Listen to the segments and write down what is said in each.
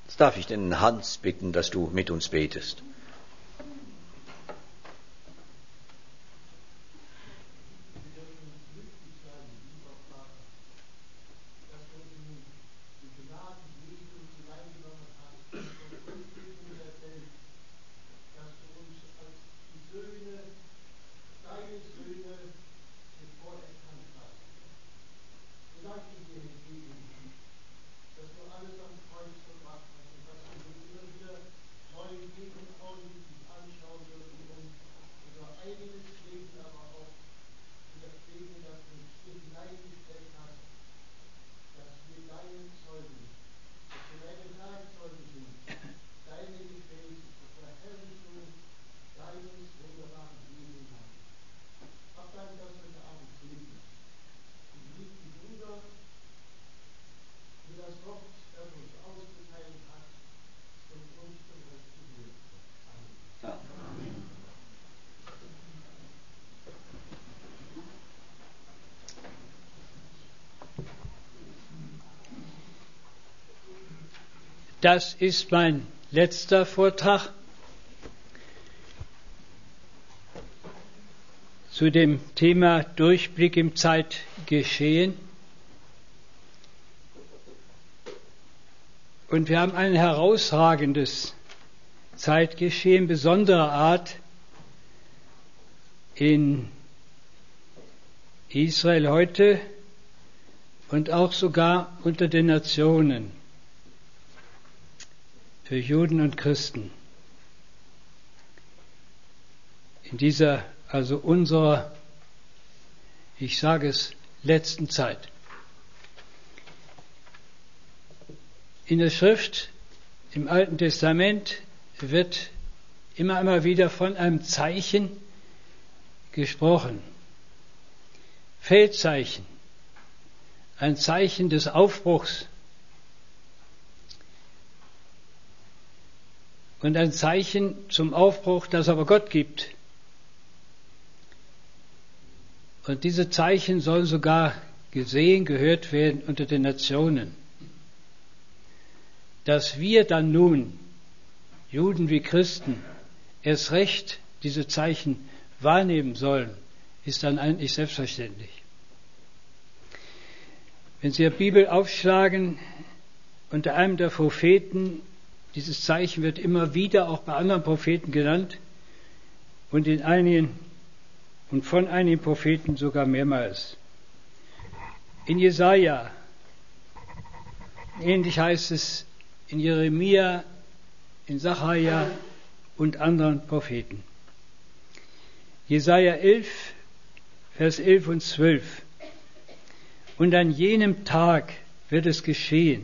Jetzt darf ich den Hans bitten, dass du mit uns betest. Das ist mein letzter Vortrag zu dem Thema Durchblick im Zeitgeschehen. Und wir haben ein herausragendes Zeitgeschehen besonderer Art in Israel heute und auch sogar unter den Nationen. Für Juden und Christen. In dieser, also unserer, ich sage es, letzten Zeit. In der Schrift, im Alten Testament, wird immer wieder von einem Zeichen gesprochen. Feldzeichen. Ein Zeichen des Aufbruchs. Und ein Zeichen zum Aufbruch, das aber Gott gibt. Und diese Zeichen sollen sogar gesehen, gehört werden unter den Nationen. Dass wir dann nun, Juden wie Christen, erst recht diese Zeichen wahrnehmen sollen, ist dann eigentlich selbstverständlich. Wenn Sie die Bibel aufschlagen, unter einem der Propheten, dieses Zeichen wird immer wieder auch bei anderen Propheten genannt und von einigen Propheten sogar mehrmals. In Jesaja, ähnlich heißt es in Jeremia, in Sacharja und anderen Propheten. Jesaja 11, Vers 11 und 12. Und an jenem Tag wird es geschehen.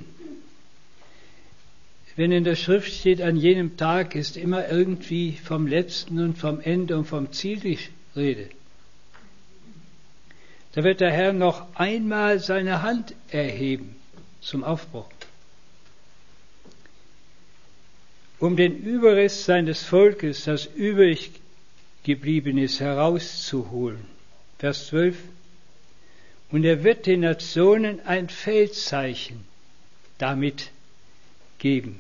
Wenn in der Schrift steht, an jenem Tag, ist immer irgendwie vom Letzten und vom Ende und vom Ziel die Rede. Da wird der Herr noch einmal seine Hand erheben zum Aufbruch, um den Überrest seines Volkes, das übrig geblieben ist, herauszuholen. Vers 12. Und er wird den Nationen ein Feldzeichen damit geben.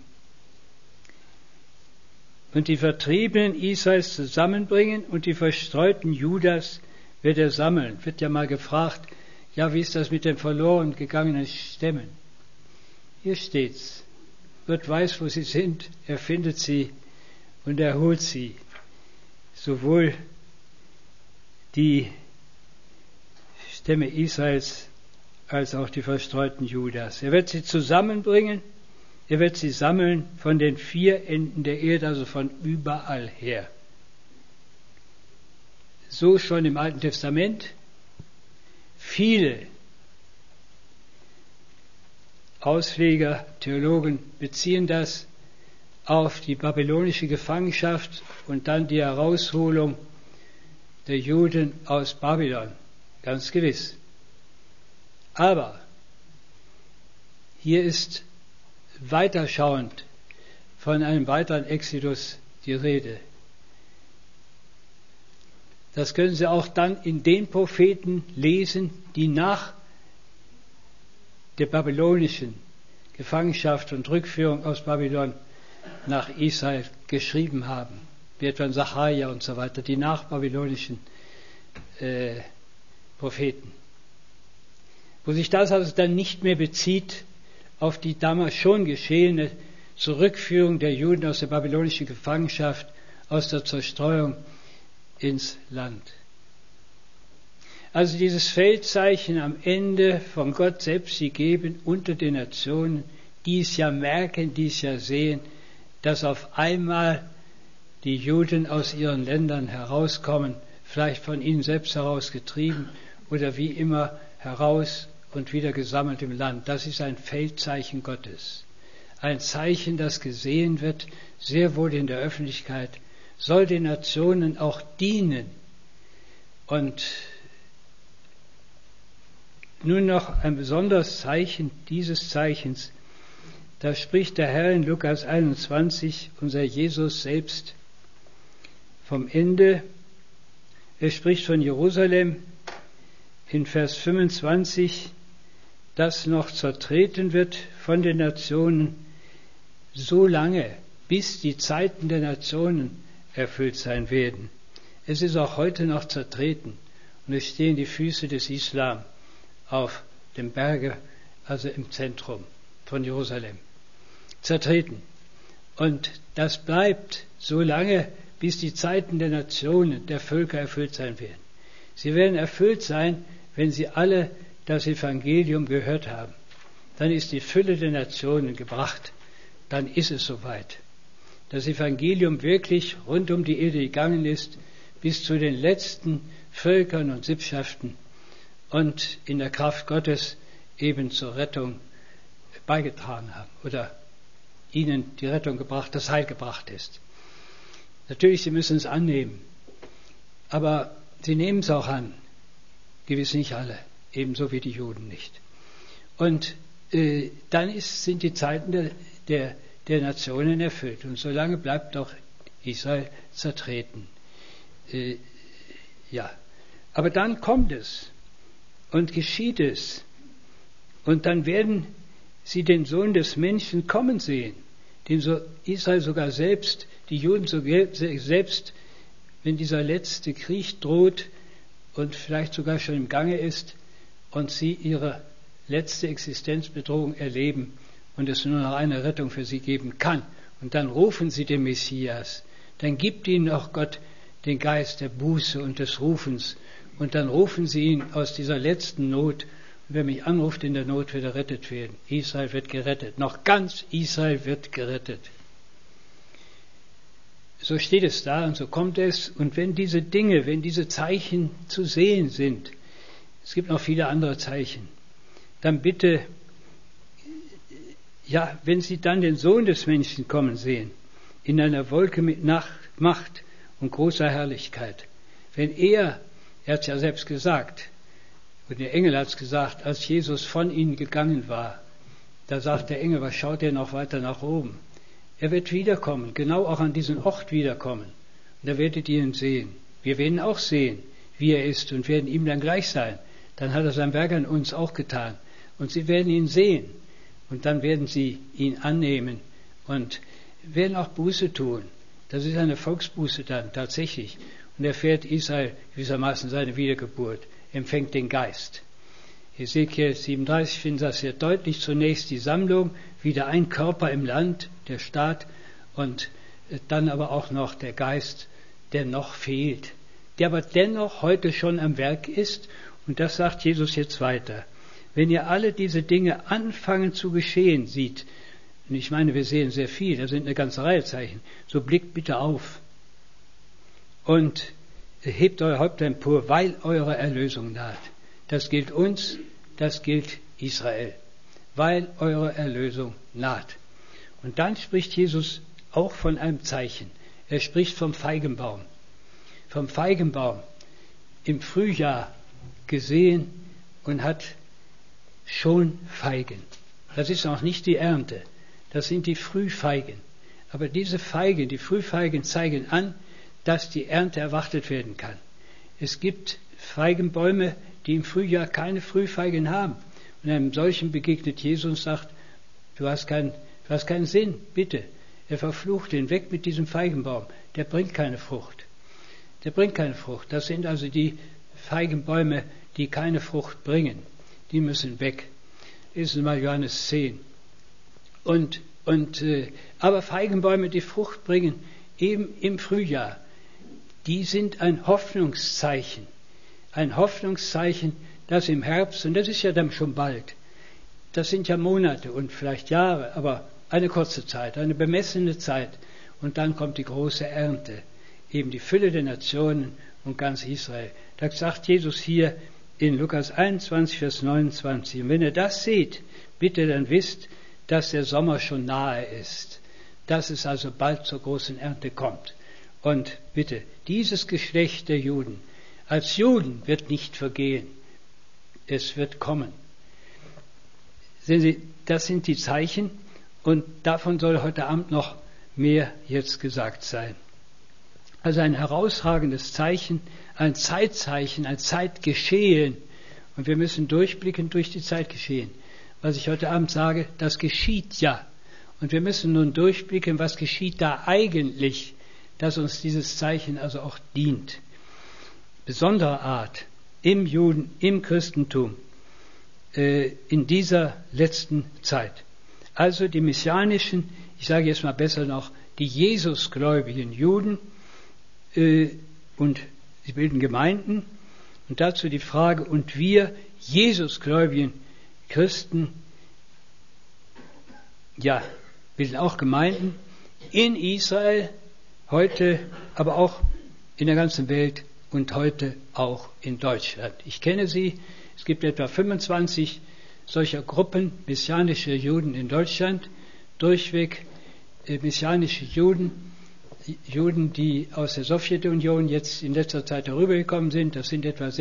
Und die Vertriebenen Israels zusammenbringen und die Verstreuten Judas wird er sammeln. Wird ja mal gefragt, ja, wie ist das mit den verloren gegangenen Stämmen? Hier steht's. Gott weiß, wo sie sind, er findet sie und er holt sie. Sowohl die Stämme Israels als auch die verstreuten Judas. Er wird sie zusammenbringen. Er wird sie sammeln von den 4 Enden der Erde, also von überall her. So schon im Alten Testament. Viele Ausleger, Theologen beziehen das auf die babylonische Gefangenschaft und dann die Herausholung der Juden aus Babylon. Ganz gewiss. Aber hier ist weiterschauend von einem weiteren Exodus die Rede. Das können Sie auch dann in den Propheten lesen, die nach der babylonischen Gefangenschaft und Rückführung aus Babylon nach Israel geschrieben haben, wie etwa Sacharja und so weiter, die nachbabylonischen Propheten. Wo sich das also dann nicht mehr bezieht auf die damals schon geschehene Zurückführung der Juden aus der babylonischen Gefangenschaft, aus der Zerstreuung ins Land. Also dieses Feldzeichen am Ende von Gott selbst gegeben unter den Nationen, die es ja merken, die es ja sehen, dass auf einmal die Juden aus ihren Ländern herauskommen, vielleicht von ihnen selbst herausgetrieben oder wie immer heraus und wieder gesammelt im Land. Das ist ein Feldzeichen Gottes. Ein Zeichen, das gesehen wird, sehr wohl in der Öffentlichkeit, soll den Nationen auch dienen. Und nun noch ein besonderes Zeichen dieses Zeichens. Da spricht der Herr in Lukas 21, unser Jesus selbst, vom Ende. Er spricht von Jerusalem in Vers 25, das noch zertreten wird von den Nationen, so lange, bis die Zeiten der Nationen erfüllt sein werden. Es ist auch heute noch zertreten und es stehen die Füße des Islam auf dem Berge, also im Zentrum von Jerusalem. Zertreten. Und das bleibt so lange, bis die Zeiten der Nationen, der Völker erfüllt sein werden. Sie werden erfüllt sein, wenn sie alle das Evangelium gehört haben. Dann ist die Fülle der Nationen gebracht. Dann ist es soweit. Das Evangelium wirklich rund um die Erde gegangen ist, bis zu den letzten Völkern und Sippschaften und in der Kraft Gottes eben zur Rettung beigetragen haben oder ihnen die Rettung gebracht, das Heil gebracht ist. Natürlich, sie müssen es annehmen, aber sie nehmen es auch an, gewiss nicht alle, ebenso wie die Juden nicht. Und dann sind die Zeiten der Nationen erfüllt und solange bleibt auch Israel zertreten. Aber dann kommt es und geschieht es und dann werden sie den Sohn des Menschen kommen sehen, den Israel sogar selbst, die Juden selbst, wenn dieser letzte Krieg droht und vielleicht sogar schon im Gange ist und sie ihre letzte Existenzbedrohung erleben und es nur noch eine Rettung für sie geben kann. Und dann rufen sie den Messias. Dann gibt ihnen auch Gott den Geist der Buße und des Rufens. Und dann rufen sie ihn aus dieser letzten Not. Und wer mich anruft in der Not, wird errettet werden. Israel wird gerettet. Noch ganz Israel wird gerettet. So steht es da und so kommt es. Und wenn diese Dinge, wenn diese Zeichen zu sehen sind, es gibt noch viele andere Zeichen, dann bitte, wenn Sie dann den Sohn des Menschen kommen sehen, in einer Wolke mit Macht und großer Herrlichkeit, wenn er hat es ja selbst gesagt, und der Engel hat es gesagt, als Jesus von ihnen gegangen war, da sagt der Engel, was schaut er noch weiter nach oben? Er wird wiederkommen, genau auch an diesen Ort wiederkommen. Und da werdet ihr ihn sehen. Wir werden auch sehen, wie er ist und werden ihm dann gleich sein. Dann hat er sein Werk an uns auch getan. Und sie werden ihn sehen. Und dann werden sie ihn annehmen und werden auch Buße tun. Das ist eine Volksbuße dann tatsächlich. Und erfährt Israel gewissermaßen seine Wiedergeburt, empfängt den Geist. Ezekiel 37 findet das sehr deutlich. Zunächst die Sammlung, wieder ein Körper im Land, der Staat, und dann aber auch noch der Geist, der noch fehlt, der aber dennoch heute schon am Werk ist. Und das sagt Jesus jetzt weiter. Wenn ihr alle diese Dinge anfangen zu geschehen seht, und ich meine, wir sehen sehr viel, da sind eine ganze Reihe Zeichen, so blickt bitte auf und hebt euer Haupt empor, weil eure Erlösung naht. Das gilt uns, das gilt Israel, weil eure Erlösung naht. Und dann spricht Jesus auch von einem Zeichen. Er spricht vom Feigenbaum. Vom Feigenbaum im Frühjahr gesehen und hat schon Feigen. Das ist noch nicht die Ernte, das sind die Frühfeigen. Aber diese Feigen, die Frühfeigen zeigen an, dass die Ernte erwartet werden kann. Es gibt Feigenbäume, die im Frühjahr keine Frühfeigen haben. Und einem solchen begegnet Jesus und sagt, du hast keinen Sinn, bitte. Er verflucht ihn, weg mit diesem Feigenbaum, der bringt keine Frucht. Der bringt keine Frucht. Das sind also die Feigenbäume, die keine Frucht bringen. Die müssen weg. Lesen Sie mal Johannes 10. Aber Feigenbäume, die Frucht bringen, eben im Frühjahr, die sind ein Hoffnungszeichen. Ein Hoffnungszeichen, das im Herbst, und das ist ja dann schon bald, das sind ja Monate und vielleicht Jahre, aber eine kurze Zeit, eine bemessene Zeit. Und dann kommt die große Ernte, eben die Fülle der Nationen und ganz Israel. Da sagt Jesus hier in Lukas 21, Vers 29, und wenn ihr das seht, bitte dann wisst, dass der Sommer schon nahe ist, dass es also bald zur großen Ernte kommt. Und bitte, dieses Geschlecht der Juden, als Juden wird nicht vergehen, es wird kommen. Sehen Sie, das sind die Zeichen und davon soll heute Abend noch mehr jetzt gesagt sein. Also ein herausragendes Zeichen, ein Zeitzeichen, ein Zeitgeschehen. Und wir müssen durchblicken durch die Zeitgeschehen. Was ich heute Abend sage, das geschieht ja. Und wir müssen nun durchblicken, was geschieht da eigentlich, dass uns dieses Zeichen also auch dient. Besonderer Art im Juden, im Christentum, in dieser letzten Zeit. Also die messianischen, ich sage jetzt mal besser noch, die Jesusgläubigen Juden, und sie bilden Gemeinden. Und dazu die Frage, und wir Jesusgläubigen Christen, ja, bilden auch Gemeinden in Israel, heute, aber auch in der ganzen Welt und heute auch in Deutschland. Ich kenne sie, es gibt etwa 25 solcher Gruppen messianischer Juden in Deutschland, durchweg messianische Juden, die aus der Sowjetunion jetzt in letzter Zeit herübergekommen sind, das sind etwa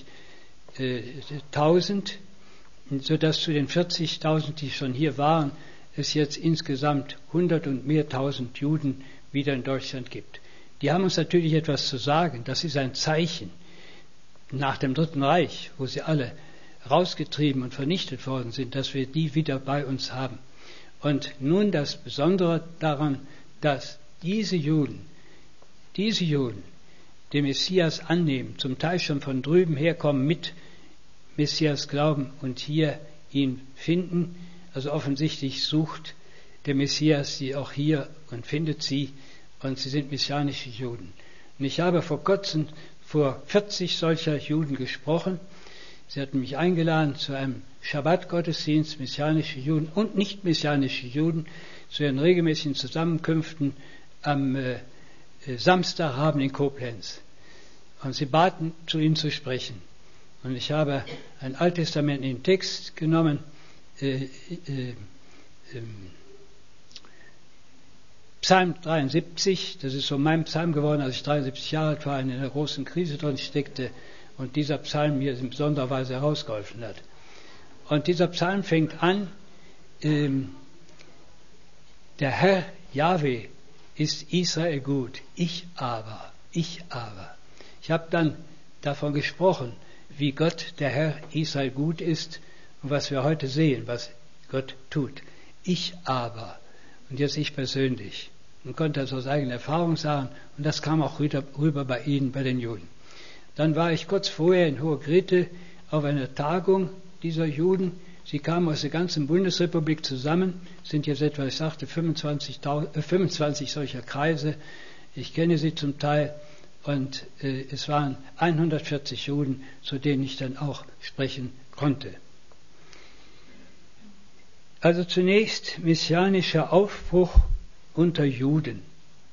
60.000, sodass zu den 40.000, die schon hier waren, es jetzt insgesamt 100 und mehr tausend Juden wieder in Deutschland gibt. Die haben uns natürlich etwas zu sagen, das ist ein Zeichen nach dem Dritten Reich, wo sie alle rausgetrieben und vernichtet worden sind, dass wir die wieder bei uns haben. Und nun das Besondere daran, dass diese Juden den Messias annehmen, zum Teil schon von drüben herkommen, mit Messias glauben und hier ihn finden. Also offensichtlich sucht der Messias sie auch hier und findet sie, und sie sind messianische Juden. Und ich habe vor kurzem vor 40 solcher Juden gesprochen. Sie hatten mich eingeladen zu einem Schabbat-Gottesdienst, messianische Juden und nicht messianische Juden, zu ihren regelmäßigen Zusammenkünften am Samstagabend in Koblenz. Und sie baten, zu ihnen zu sprechen. Und ich habe einen alttestamentlichen Text genommen, Psalm 73, das ist so mein Psalm geworden, als ich 73 Jahre alt war, in einer großen Krise drin steckte und dieser Psalm mir in besonderer Weise herausgeholfen hat. Und dieser Psalm fängt an, der Herr Jahwe ist Israel gut, ich aber. Ich habe dann davon gesprochen, wie Gott, der Herr Israel gut ist und was wir heute sehen, was Gott tut. Ich aber. Und jetzt ich persönlich. Und konnte das aus eigener Erfahrung sagen. Und das kam auch rüber bei Ihnen, bei den Juden. Dann war ich kurz vorher in Hohe Grete auf einer Tagung dieser Juden. Sie kamen aus der ganzen Bundesrepublik zusammen. Es sind jetzt etwa, ich sagte, 25 solcher Kreise. Ich kenne sie zum Teil. Und es waren 140 Juden, zu denen ich dann auch sprechen konnte. Also zunächst messianischer Aufbruch unter Juden.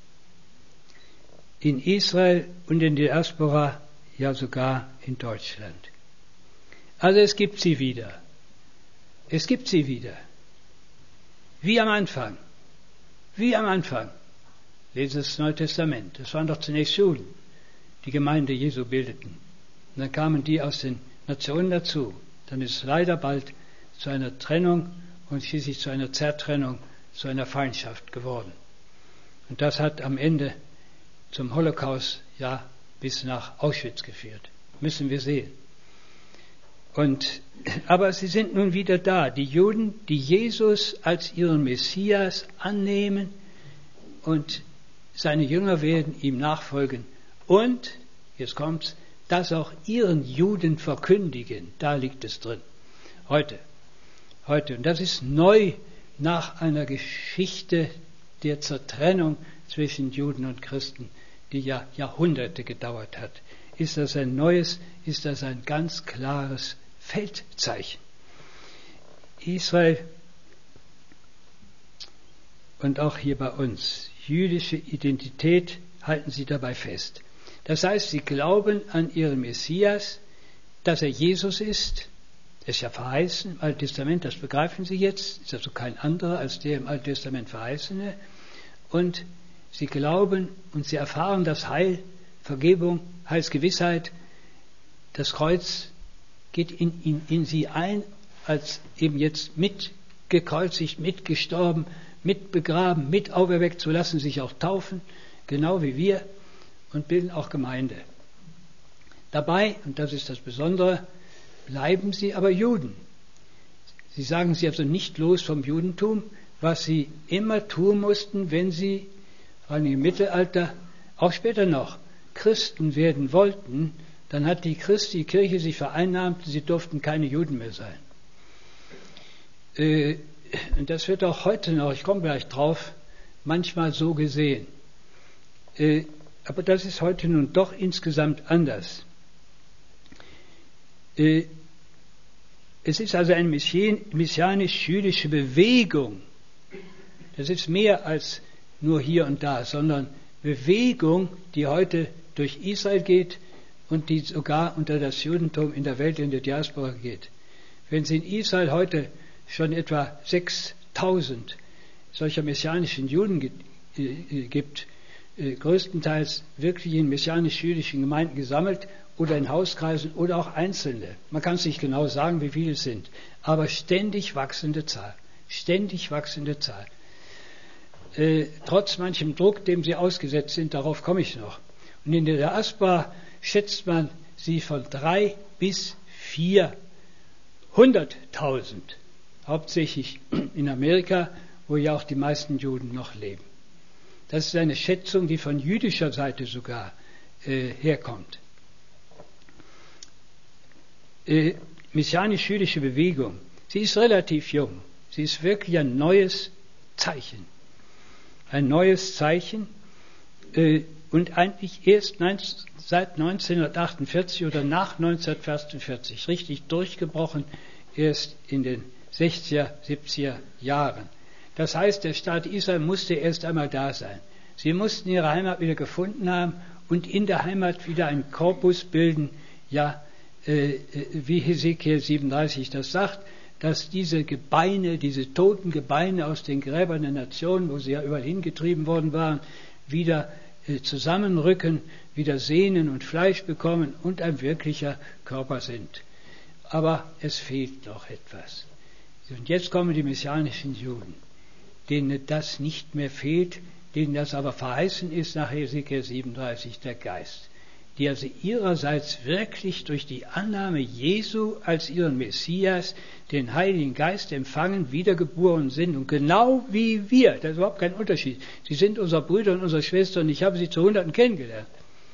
In Israel und in der Diaspora, ja sogar in Deutschland. Also es gibt sie wieder. Es gibt sie wieder. Wie am Anfang. Wie am Anfang. Lesen Sie das Neue Testament. Das waren doch zunächst Juden, die Gemeinde Jesu bildeten. Und dann kamen die aus den Nationen dazu. Dann ist es leider bald zu einer Trennung und schließlich zu einer Zertrennung, zu einer Feindschaft geworden. Und das hat am Ende zum Holocaust, ja, bis nach Auschwitz geführt. Müssen wir sehen. Aber sie sind nun wieder da, die Juden, die Jesus als ihren Messias annehmen und seine Jünger werden ihm nachfolgen und, jetzt kommt's, das auch ihren Juden verkündigen. Da liegt es drin. Heute. Und das ist neu nach einer Geschichte der Zertrennung zwischen Juden und Christen, die ja Jahrhunderte gedauert hat. Ist das ein neues, ist das ein ganz klares Feldzeichen. Israel und auch hier bei uns, jüdische Identität halten sie dabei fest. Das heißt, sie glauben an ihren Messias, dass er Jesus ist. Das ist ja verheißen im Alten Testament, das begreifen sie jetzt. Ist also kein anderer als der im Alten Testament Verheißene. Und sie glauben und sie erfahren das Heil, Vergebung, Heilsgewissheit. Das Kreuz geht in sie ein, als eben jetzt mitgekreuzigt, mitgestorben, mitbegraben, mit auferweckt, so lassen sich auch taufen, genau wie wir, und bilden auch Gemeinde. Dabei, und das ist das Besondere, bleiben sie aber Juden. Sie sagen sie also nicht los vom Judentum, was sie immer tun mussten, wenn sie, vor allem im Mittelalter, auch später noch, Christen werden wollten, dann hat die Kirche sich vereinnahmt, sie durften keine Juden mehr sein. Und das wird auch heute noch, ich komme gleich drauf, manchmal so gesehen. Aber das ist heute nun doch insgesamt anders. Es ist also eine messianisch-jüdische Bewegung. Das ist mehr als nur hier und da, sondern Bewegung, die heute durch Israel geht und die sogar unter das Judentum in der Welt, in der Diaspora geht. Wenn es in Israel heute schon etwa 6000 solcher messianischen Juden gibt, größtenteils wirklich in messianisch-jüdischen Gemeinden gesammelt oder in Hauskreisen oder auch Einzelne. Man kann es nicht genau sagen, wie viele es sind, aber ständig wachsende Zahl. Trotz manchem Druck, dem sie ausgesetzt sind, darauf komme ich noch. Und in der Diaspora schätzt man sie von 300.000 bis 400.000, hauptsächlich in Amerika, wo ja auch die meisten Juden noch leben. Das ist eine Schätzung, die von jüdischer Seite sogar herkommt. Messianisch-jüdische Bewegung, sie ist relativ jung. Sie ist wirklich ein neues Zeichen. Ein neues Zeichen und eigentlich erst seit 1948 oder nach 1948 richtig durchgebrochen, erst in den 60er, 70er Jahren. Das heißt, der Staat Israel musste erst einmal da sein. Sie mussten ihre Heimat wieder gefunden haben und in der Heimat wieder einen Korpus bilden, wie Hesekiel 37 das sagt, dass diese Gebeine, diese toten Gebeine aus den Gräbern der Nation, wo sie ja überall hingetrieben worden waren, wieder zusammenrücken, wieder Sehnen und Fleisch bekommen und ein wirklicher Körper sind. Aber es fehlt noch etwas. Und jetzt kommen die messianischen Juden, denen das nicht mehr fehlt, denen das aber verheißen ist nach Hesekiel 37, der Geist, die also ihrerseits wirklich durch die Annahme Jesu als ihren Messias den Heiligen Geist empfangen, wiedergeboren sind und genau wie wir, das ist überhaupt kein Unterschied. Sie sind unsere Brüder und unsere Schwestern und ich habe sie zu Hunderten kennengelernt.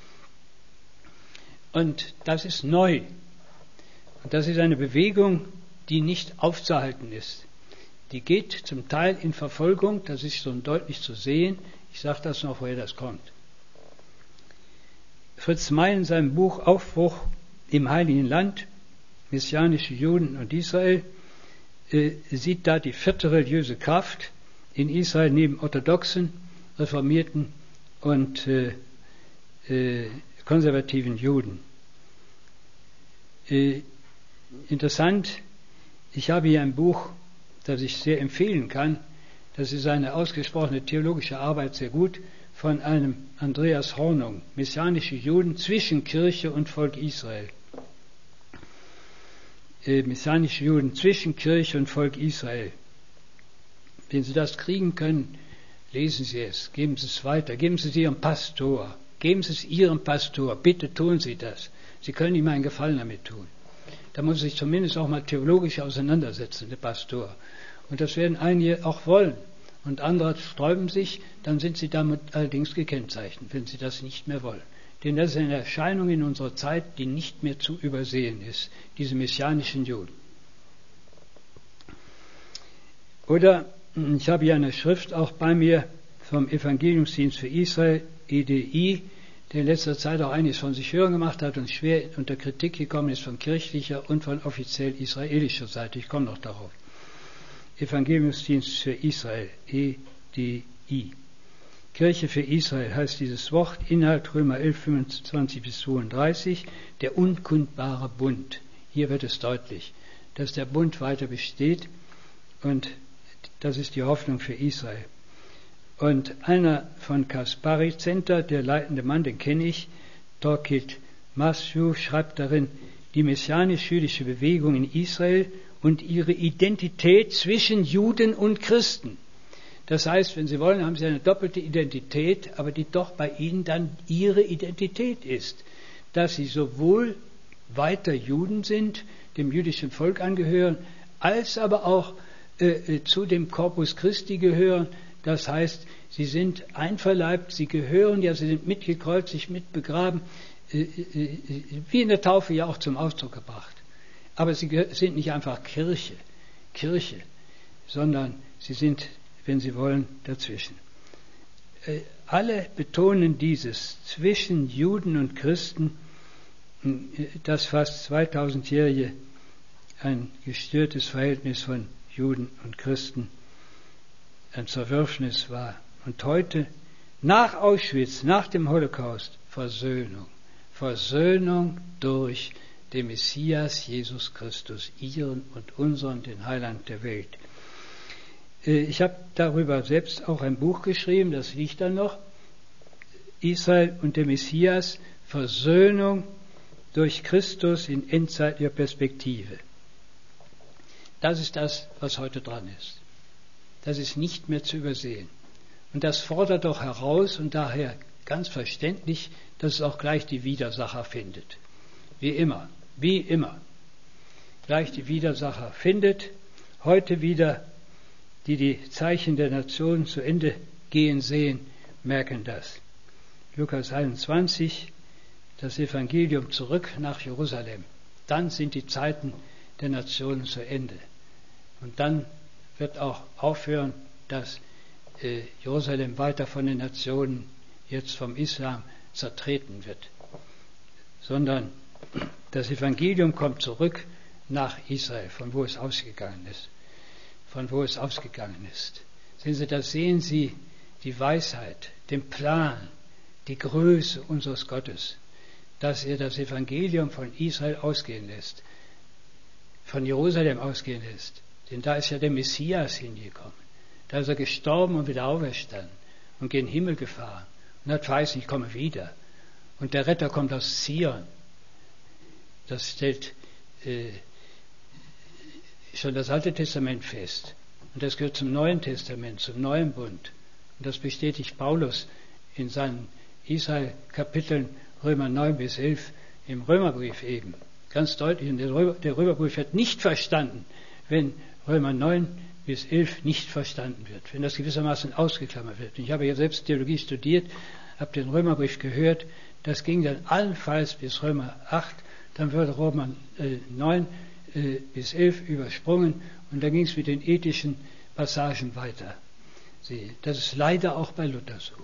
Und das ist neu. Und das ist eine Bewegung, die nicht aufzuhalten ist. Die geht zum Teil in Verfolgung, das ist so deutlich zu sehen. Ich sage das noch, woher das kommt. Fritz May in seinem Buch Aufbruch im Heiligen Land, messianische Juden und Israel, sieht da die vierte religiöse Kraft in Israel neben orthodoxen, reformierten und konservativen Juden. Interessant, ich habe hier ein Buch, das ich sehr empfehlen kann. Das ist eine ausgesprochene theologische Arbeit, sehr gut, von einem Andreas Hornung, Messianische Juden zwischen Kirche und Volk Israel. Messianische Juden zwischen Kirche und Volk Israel. Wenn Sie das kriegen können, lesen Sie es, geben Sie es weiter, geben Sie es Ihrem Pastor, bitte tun Sie das. Sie können ihm einen Gefallen damit tun. Da muss er sich zumindest auch mal theologisch auseinandersetzen, der Pastor. Und das werden einige auch wollen. Und andere sträuben sich, dann sind sie damit allerdings gekennzeichnet, wenn sie das nicht mehr wollen. Denn das ist eine Erscheinung in unserer Zeit, die nicht mehr zu übersehen ist, diese messianischen Juden. Oder ich habe hier eine Schrift auch bei mir vom Evangeliumsdienst für Israel, EDI, der in letzter Zeit auch einiges von sich hören gemacht hat und schwer unter Kritik gekommen ist von kirchlicher und von offiziell israelischer Seite. Ich komme noch darauf. Evangeliumsdienst für Israel, EDI. Kirche für Israel heißt dieses Wort, Inhalt Römer 11, 25 bis 32, der unkundbare Bund. Hier wird es deutlich, dass der Bund weiter besteht und das ist die Hoffnung für Israel. Und einer von Kaspari Center, der leitende Mann, den kenne ich, Torkil Masju, schreibt darin, die messianisch-jüdische Bewegung in Israel und ihre Identität zwischen Juden und Christen. Das heißt, wenn Sie wollen, haben Sie eine doppelte Identität, aber die doch bei Ihnen dann Ihre Identität ist. Dass Sie sowohl weiter Juden sind, dem jüdischen Volk angehören, als aber auch zu dem Corpus Christi gehören. Das heißt, Sie sind einverleibt, Sie gehören, ja, Sie sind mitgekreuzigt, mitbegraben, wie in der Taufe ja auch zum Ausdruck gebracht. Aber Sie sind nicht einfach Kirche, sondern Sie sind, wenn Sie wollen, dazwischen. Alle betonen dieses zwischen Juden und Christen, das fast 2000-jährige, ein gestörtes Verhältnis von Juden und Christen, ein Zerwürfnis war. Und heute, nach Auschwitz, nach dem Holocaust, Versöhnung. Versöhnung durch den Messias Jesus Christus, ihren und unseren, den Heiland der Welt. Ich habe darüber selbst auch ein Buch geschrieben, das liegt dann noch. Israel und der Messias, Versöhnung durch Christus in endzeitlicher Perspektive. Das ist das, was heute dran ist. Das ist nicht mehr zu übersehen. Und das fordert doch heraus und daher ganz verständlich, dass es auch gleich die Widersacher findet. Wie immer. Gleich die Widersacher findet. Heute wieder, die Zeichen der Nationen zu Ende gehen sehen, merken das. Lukas 21, das Evangelium zurück nach Jerusalem. Dann sind die Zeiten der Nationen zu Ende. Und dann wird auch aufhören, dass Jerusalem weiter von den Nationen, jetzt vom Islam, zertreten wird. Sondern das Evangelium kommt zurück nach Israel, von wo es ausgegangen ist. Sehen Sie, da sehen Sie die Weisheit, den Plan, die Größe unseres Gottes, dass er das Evangelium von Israel ausgehen lässt, von Jerusalem ausgehen lässt. Denn da ist ja der Messias hingekommen. Da ist er gestorben und wieder auferstanden und gen Himmel gefahren und hat verheißen, ich komme wieder. Und der Retter kommt aus Zion. Das stellt schon das Alte Testament fest. Und das gehört zum Neuen Testament, zum Neuen Bund. Und das bestätigt Paulus in seinen Israel-Kapiteln Römer 9 bis 11 im Römerbrief eben. Ganz deutlich. Und der Römerbrief wird nicht verstanden, wenn Römer 9 bis 11 nicht verstanden wird, wenn das gewissermaßen ausgeklammert wird. Und ich habe ja selbst Theologie studiert, habe den Römerbrief gehört, das ging dann allenfalls bis Römer 8, dann wurde Römer 9 bis 11 übersprungen und dann ging es mit den ethischen Passagen weiter. Das ist leider auch bei Luther so.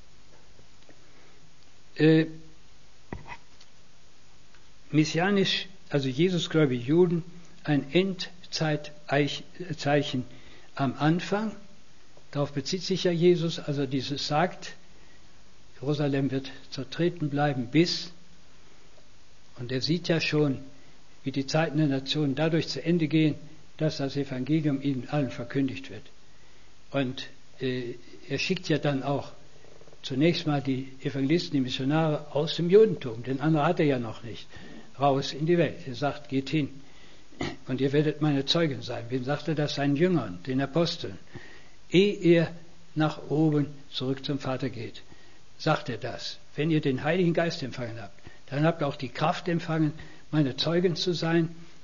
Messianisch, also Jesusgläubige Juden, ein Endzeitzeichen am Anfang. Darauf bezieht sich ja Jesus, also dieses sagt, Jerusalem wird zertreten bleiben bis, und er sieht ja schon, wie die Zeiten der Nationen dadurch zu Ende gehen, dass das Evangelium ihnen allen verkündigt wird. Und er schickt ja dann auch zunächst mal die Evangelisten, die Missionare aus dem Judentum, den anderen hat er ja noch nicht, raus in die Welt. Er sagt, geht hin und ihr werdet meine Zeugen sein. Wem sagt er das? Seinen Jüngern, den Aposteln. Ehe er nach oben zurück zum Vater geht, sagt er das. Wenn ihr den Heiligen Geist empfangen habt, dann habt ihr auch die Kraft empfangen, meine Zeugen zu sein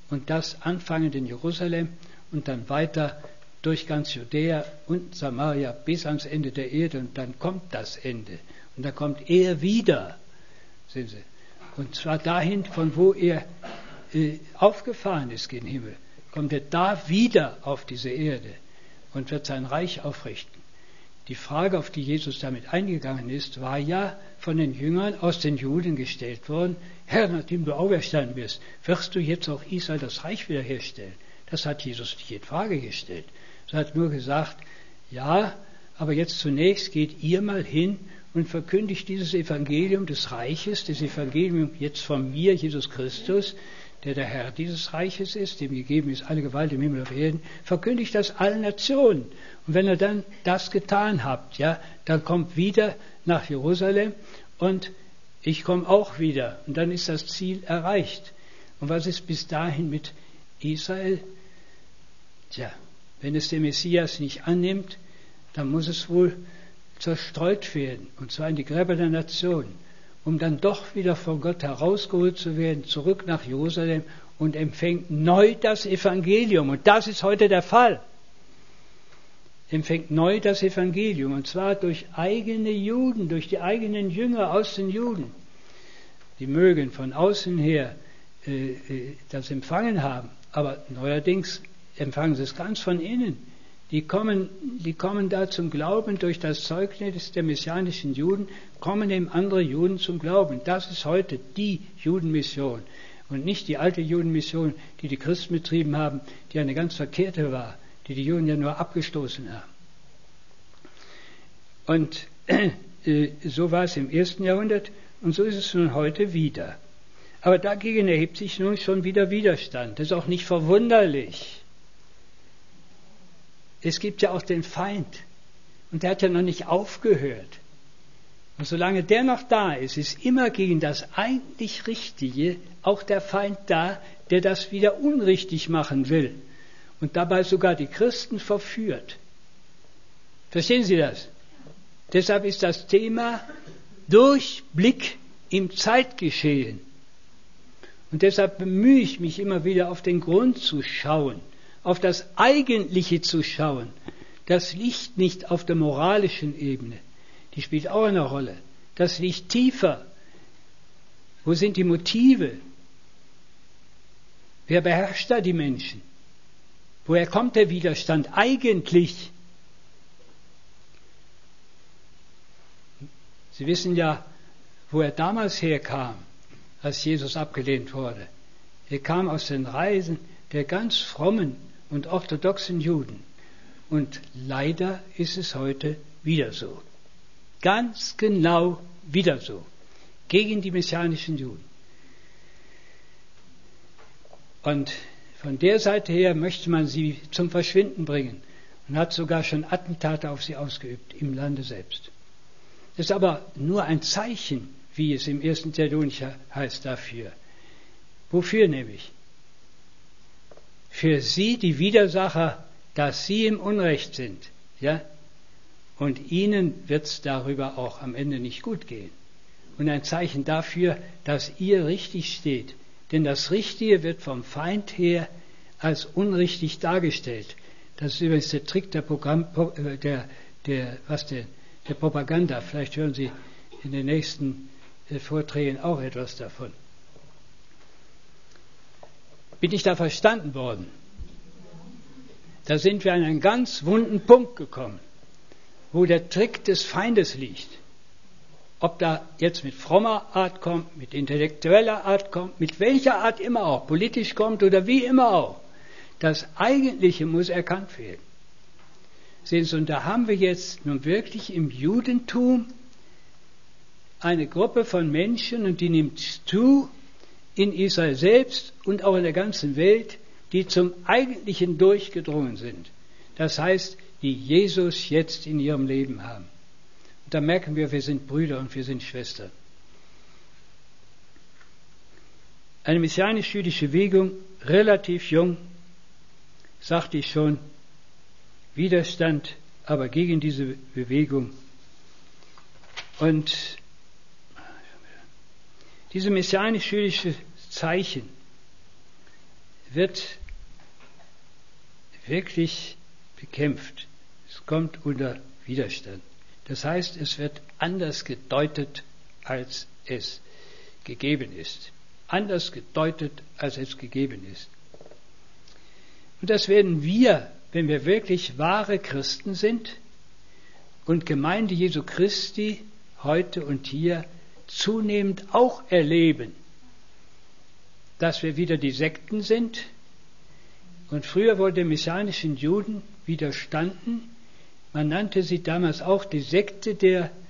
und das anfangend in Jerusalem und dann weiter durch ganz Judäa und Samaria bis ans Ende der Erde, und dann kommt das Ende und dann kommt er wieder, sehen Sie, und zwar dahin, von wo er aufgefahren ist gen Himmel, kommt er da wieder auf diese Erde und wird sein Reich aufrichten. Die Frage, auf die Jesus damit eingegangen ist, war ja von den Jüngern aus den Juden gestellt worden: Herr, nachdem du auferstanden bist, wirst du jetzt auch Israel das Reich wiederherstellen? Das hat Jesus nicht in Frage gestellt. Er hat nur gesagt, ja, aber jetzt zunächst geht ihr mal hin und verkündigt dieses Evangelium des Reiches, das Evangelium jetzt von mir, Jesus Christus, der der Herr dieses Reiches ist, dem gegeben ist alle Gewalt im Himmel und auf Erden, verkündigt das allen Nationen. Und wenn ihr dann das getan habt, ja, dann kommt wieder nach Jerusalem und ich komme auch wieder. Und dann ist das Ziel erreicht. Und was ist bis dahin mit Israel? Tja, wenn es der Messias nicht annimmt, dann muss es wohl zerstreut werden, und zwar in die Gräber der Nationen, um dann doch wieder von Gott herausgeholt zu werden, zurück nach Jerusalem, und empfängt neu das Evangelium. Und das ist heute der Fall. Empfängt neu das Evangelium, und zwar durch eigene Juden, durch die eigenen Jünger aus den Juden. Die mögen von außen her das empfangen haben, aber neuerdings empfangen sie es ganz von innen. Die kommen da zum Glauben durch das Zeugnis der messianischen Juden, kommen eben andere Juden zum Glauben. Das ist heute die Judenmission und nicht die alte Judenmission, die die Christen betrieben haben, die eine ganz verkehrte war, die die Juden ja nur abgestoßen haben. Und so war es im 1. Jahrhundert und so ist es nun heute wieder. Aber dagegen erhebt sich nun schon wieder Widerstand. Das ist auch nicht verwunderlich. Es gibt ja auch den Feind und der hat ja noch nicht aufgehört. Und solange der noch da ist, ist immer gegen das eigentlich Richtige auch der Feind da, der das wieder unrichtig machen will und dabei sogar die Christen verführt. Verstehen Sie das? Deshalb ist das Thema Durchblick im Zeitgeschehen. Und deshalb bemühe ich mich immer wieder, auf den Grund zu schauen, auf das Eigentliche zu schauen. Das liegt nicht auf der moralischen Ebene. Die spielt auch eine Rolle. Das liegt tiefer. Wo sind die Motive? Wer beherrscht da die Menschen? Woher kommt der Widerstand eigentlich? Sie wissen ja, wo er damals herkam, als Jesus abgelehnt wurde. Er kam aus den Reisen der ganz frommen und orthodoxen Juden. Und leider ist es heute wieder so. Ganz genau wieder so. Gegen die messianischen Juden. Und von der Seite her möchte man sie zum Verschwinden bringen und hat sogar schon Attentate auf sie ausgeübt im Lande selbst. Das ist aber nur ein Zeichen, wie es im 1. Thessalonicher heißt, dafür. Wofür nämlich? Für sie, die Widersacher, dass sie im Unrecht sind, ja? Und ihnen wird es darüber auch am Ende nicht gut gehen. Und ein Zeichen dafür, dass ihr richtig steht. Denn das Richtige wird vom Feind her als unrichtig dargestellt. Das ist übrigens der Trick der Propaganda. Vielleicht hören Sie in den nächsten Vorträgen auch etwas davon. Bin ich da verstanden worden? Da sind wir an einen ganz wunden Punkt gekommen, wo der Trick des Feindes liegt. Ob da jetzt mit frommer Art kommt, mit intellektueller Art kommt, mit welcher Art immer auch, politisch kommt oder wie immer auch. Das Eigentliche muss erkannt werden. Sehen Sie, und da haben wir jetzt nun wirklich im Judentum eine Gruppe von Menschen, und die nimmt zu, in Israel selbst und auch in der ganzen Welt, die zum Eigentlichen durchgedrungen sind. Das heißt, die Jesus jetzt in ihrem Leben haben. Und da merken wir sind Brüder und wir sind Schwestern. Eine messianisch-jüdische Bewegung, relativ jung, sagte ich schon, Widerstand aber gegen diese Bewegung. Und diese messianisch-jüdische Zeichen wird wirklich bekämpft. Es kommt unter Widerstand. Das heißt, es wird anders gedeutet, als es gegeben ist. Anders gedeutet, als es gegeben ist. Und das werden wir, wenn wir wirklich wahre Christen sind und Gemeinde Jesu Christi heute und hier zunehmend auch erleben, dass wir wieder die Sekten sind. Und früher wurde den messianischen Juden widerstanden. Man nannte sie damals auch die Sekte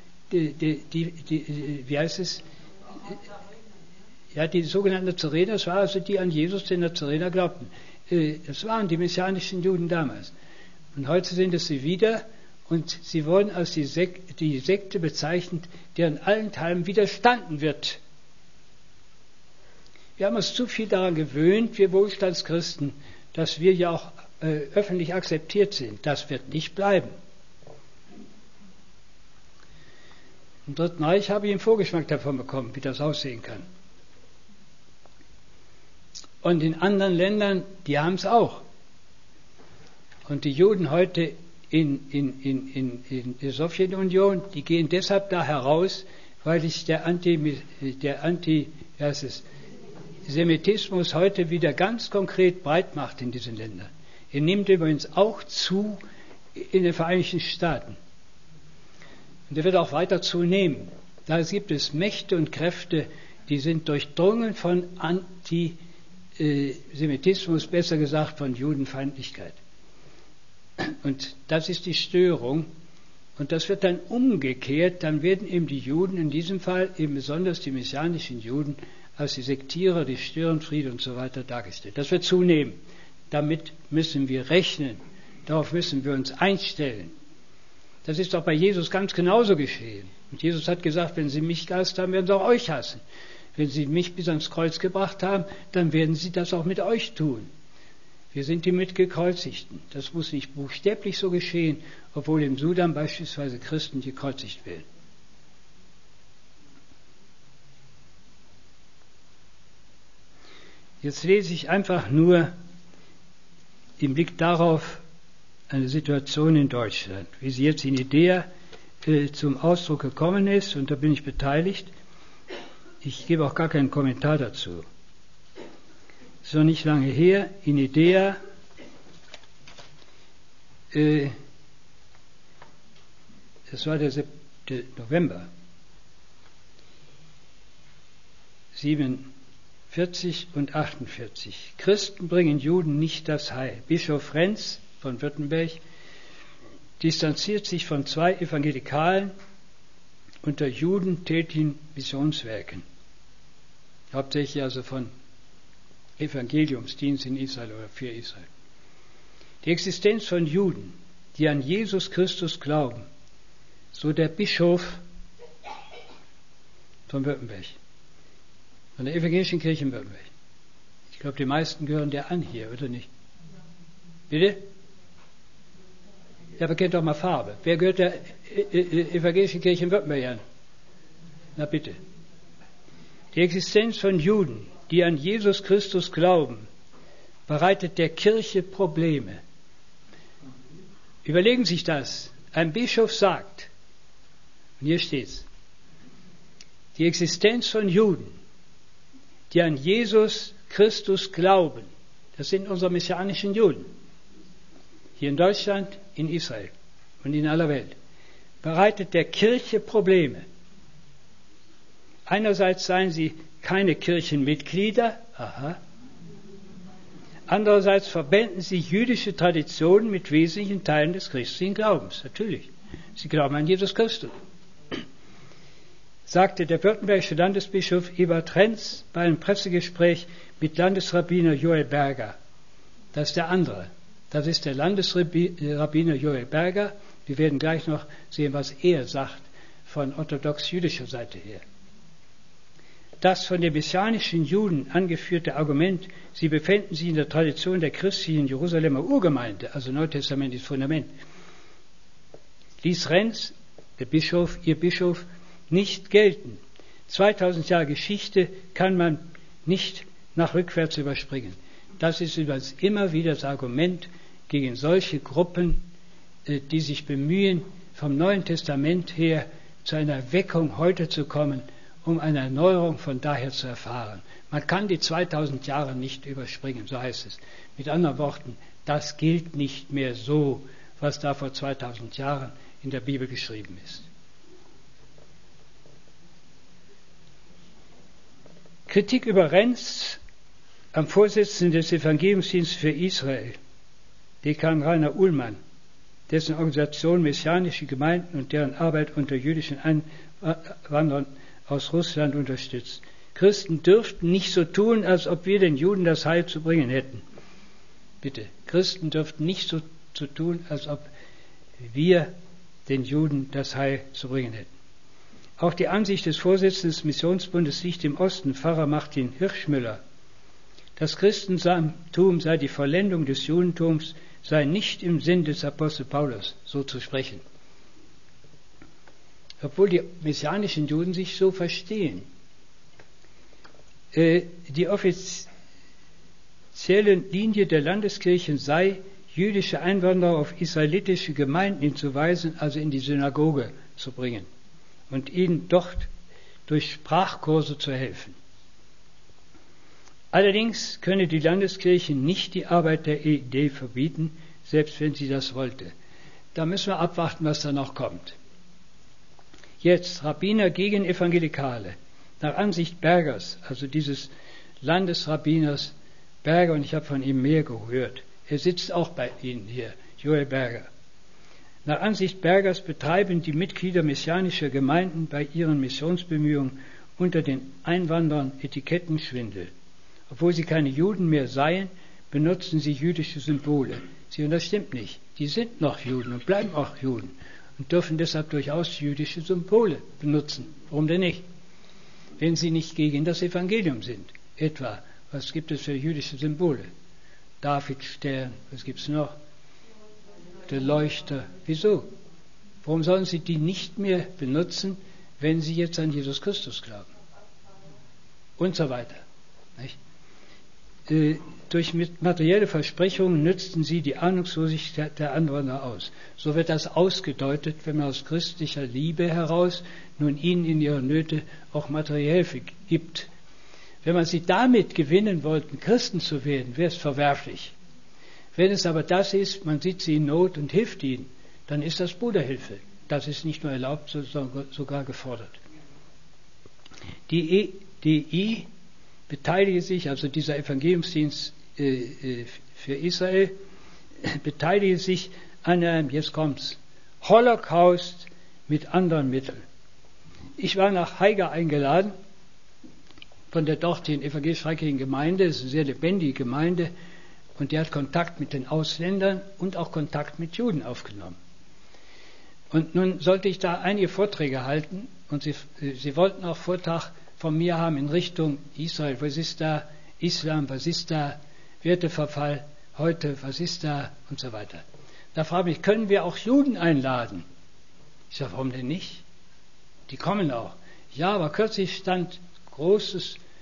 wie heißt es? Ja, die sogenannten Nazarener, das war also die an Jesus, den Nazarener, glaubten. Das waren die messianischen Juden damals. Und heute sind es sie wieder und sie wurden als die Sekte bezeichnet, deren allenthalben widerstanden wird. Wir haben uns zu viel daran gewöhnt, wir Wohlstandschristen, dass wir ja auch öffentlich akzeptiert sind. Das wird nicht bleiben. Im Dritten Reich habe ich einen Vorgeschmack davon bekommen, wie das aussehen kann. Und in anderen Ländern, die haben es auch. Und die Juden heute in der Sowjetunion, die gehen deshalb da heraus, weil sich der Antisemitismus heute wieder ganz konkret breit macht in diesen Ländern. Er nimmt übrigens auch zu in den Vereinigten Staaten. Und er wird auch weiter zunehmen. Da gibt es Mächte und Kräfte, die sind durchdrungen von Antisemitismus, besser gesagt von Judenfeindlichkeit. Und das ist die Störung. Und das wird dann umgekehrt, dann werden eben die Juden, in diesem Fall eben besonders die messianischen Juden, als die Sektierer, die Störenfriede und so weiter dargestellt. Das wird zunehmen. Damit müssen wir rechnen. Darauf müssen wir uns einstellen. Das ist auch bei Jesus ganz genauso geschehen. Und Jesus hat gesagt, wenn sie mich gehasst haben, werden sie auch euch hassen. Wenn sie mich bis ans Kreuz gebracht haben, dann werden sie das auch mit euch tun. Wir sind die Mitgekreuzigten. Das muss nicht buchstäblich so geschehen, obwohl im Sudan beispielsweise Christen gekreuzigt werden. Jetzt lese ich einfach nur im Blick darauf eine Situation in Deutschland, wie sie jetzt in Idea zum Ausdruck gekommen ist, und da bin ich beteiligt. Ich gebe auch gar keinen Kommentar dazu. Es ist noch nicht lange her, in Idea, das war der November 47 und 48. Christen bringen Juden nicht das Heil. Bischof Renz von Württemberg distanziert sich von 2 Evangelikalen unter Juden tätigen Missionswerken. Hauptsächlich also von Evangeliumsdienst in Israel oder für Israel. Die Existenz von Juden, die an Jesus Christus glauben, so der Bischof von Württemberg, von der evangelischen Kirche in Württemberg. Ich glaube, die meisten gehören der an hier, oder nicht? Bitte? Ja, bekennt doch mal Farbe. Wer gehört der evangelischen Kirche in Württemberg an? Na bitte. Die Existenz von Juden, die an Jesus Christus glauben, bereitet der Kirche Probleme. Überlegen Sie sich das. Ein Bischof sagt, und hier steht's, die Existenz von Juden, die an Jesus Christus glauben, das sind unsere messianischen Juden, hier in Deutschland, in Israel und in aller Welt, bereitet der Kirche Probleme. Einerseits seien sie keine Kirchenmitglieder, aha. Andererseits verbinden sie jüdische Traditionen mit wesentlichen Teilen des christlichen Glaubens. Natürlich, sie glauben an Jesus Christus. Sagte der württembergische Landesbischof Ebert Renz bei einem Pressegespräch mit Landesrabbiner Joel Berger. Das ist der andere. Das ist der Landesrabbiner Joel Berger. Wir werden gleich noch sehen, was er sagt von orthodox-jüdischer Seite her. Das von den messianischen Juden angeführte Argument, sie befänden sich in der Tradition der christlichen Jerusalemer Urgemeinde, also neutestamentliches Fundament, ließ Renz, ihr Bischof, nicht gelten. 2000 Jahre Geschichte kann man nicht nach rückwärts überspringen. Das ist übrigens immer wieder das Argument gegen solche Gruppen, die sich bemühen, vom Neuen Testament her zu einer Weckung heute zu kommen, um eine Erneuerung von daher zu erfahren. Man kann die 2000 Jahre nicht überspringen, so heißt es. Mit anderen Worten, das gilt nicht mehr so, was da vor 2000 Jahren in der Bibel geschrieben ist. Kritik über Renz am Vorsitzenden des Evangeliumsdienstes für Israel, Dekan Rainer Ullmann, dessen Organisation messianische Gemeinden und deren Arbeit unter jüdischen Einwanderern aus Russland unterstützt. Christen dürften nicht so tun, als ob wir den Juden das Heil zu bringen hätten. Bitte, Christen dürften nicht so tun, als ob wir den Juden das Heil zu bringen hätten. Auch die Ansicht des Vorsitzenden des Missionsbundes Licht im Osten, Pfarrer Martin Hirschmüller, das Christentum sei die Vollendung des Judentums, sei nicht im Sinn des Apostel Paulus, so zu sprechen. Obwohl die messianischen Juden sich so verstehen. Die offizielle Linie der Landeskirchen sei, jüdische Einwanderer auf israelitische Gemeinden hinzuweisen, also in die Synagoge zu bringen und ihnen dort durch Sprachkurse zu helfen. Allerdings könne die Landeskirche nicht die Arbeit der EID verbieten, selbst wenn sie das wollte. Da müssen wir abwarten, was da noch kommt. Jetzt Rabbiner gegen Evangelikale. Nach Ansicht Bergers, also dieses Landesrabbiners Berger, und ich habe von ihm mehr gehört. Er sitzt auch bei Ihnen hier, Joel Berger. Nach Ansicht Bergers betreiben die Mitglieder messianischer Gemeinden bei ihren Missionsbemühungen unter den Einwanderern Etikettenschwindel. Obwohl sie keine Juden mehr seien, benutzen sie jüdische Symbole. Und das stimmt nicht. Die sind noch Juden und bleiben auch Juden und dürfen deshalb durchaus jüdische Symbole benutzen. Warum denn nicht? Wenn sie nicht gegen das Evangelium sind. Etwa, was gibt es für jüdische Symbole? Davidstern, was gibt es noch? Der Leuchter. Wieso? Warum sollen sie die nicht mehr benutzen, wenn sie jetzt an Jesus Christus glauben? Und so weiter. Nicht? Durch materielle Versprechungen nützten sie die Ahnungslosigkeit der Anwohner aus. So wird das ausgedeutet, wenn man aus christlicher Liebe heraus nun ihnen in ihrer Nöte auch materiell gibt. Wenn man sie damit gewinnen wollte, Christen zu werden, wäre es verwerflich. Wenn es aber das ist, man sieht sie in Not und hilft ihnen, dann ist das Bruderhilfe. Das ist nicht nur erlaubt, sondern sogar gefordert. Die EDI beteilige sich, also dieser Evangeliumsdienst für Israel, beteilige sich an einem, jetzt kommt's, Holocaust mit anderen Mitteln. Ich war nach Haiger eingeladen von der dortigen evangelisch-freikirchlichen Gemeinde, es ist eine sehr lebendige Gemeinde, und die hat Kontakt mit den Ausländern und auch Kontakt mit Juden aufgenommen. Und nun sollte ich da einige Vorträge halten, und sie wollten auch Vortrag von mir haben in Richtung Israel, was ist da, Islam, was ist da, Werteverfall, heute, was ist da, und so weiter. Da frage ich mich, können wir auch Juden einladen? Ich sage, warum denn nicht? Die kommen auch. Ja, aber kürzlich stand große,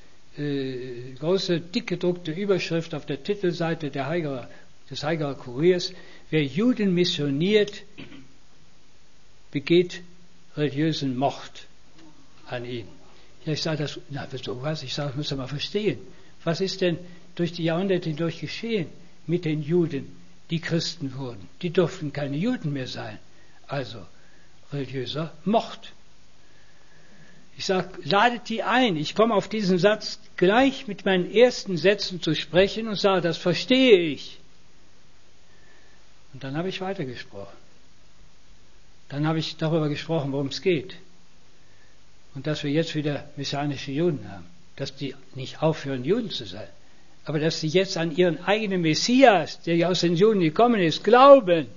dick gedruckte Überschrift auf der Titelseite des Haigerer Kuriers: Wer Juden missioniert, begeht religiösen Mord an ihnen. Ja, ich sage das, ich sage, das müsst ihr mal verstehen. Was ist denn durch die Jahrhunderte hindurch geschehen mit den Juden, die Christen wurden? Die durften keine Juden mehr sein. Also religiöser Mord. Ich sage, ladet die ein. Ich komme auf diesen Satz gleich mit meinen ersten Sätzen zu sprechen und sage, das verstehe ich. Und dann habe ich weitergesprochen. Dann habe ich darüber gesprochen, worum es geht. Und dass wir jetzt wieder messianische Juden haben. Dass die nicht aufhören, Juden zu sein. Aber dass sie jetzt an ihren eigenen Messias, der ja aus den Juden gekommen ist, glauben.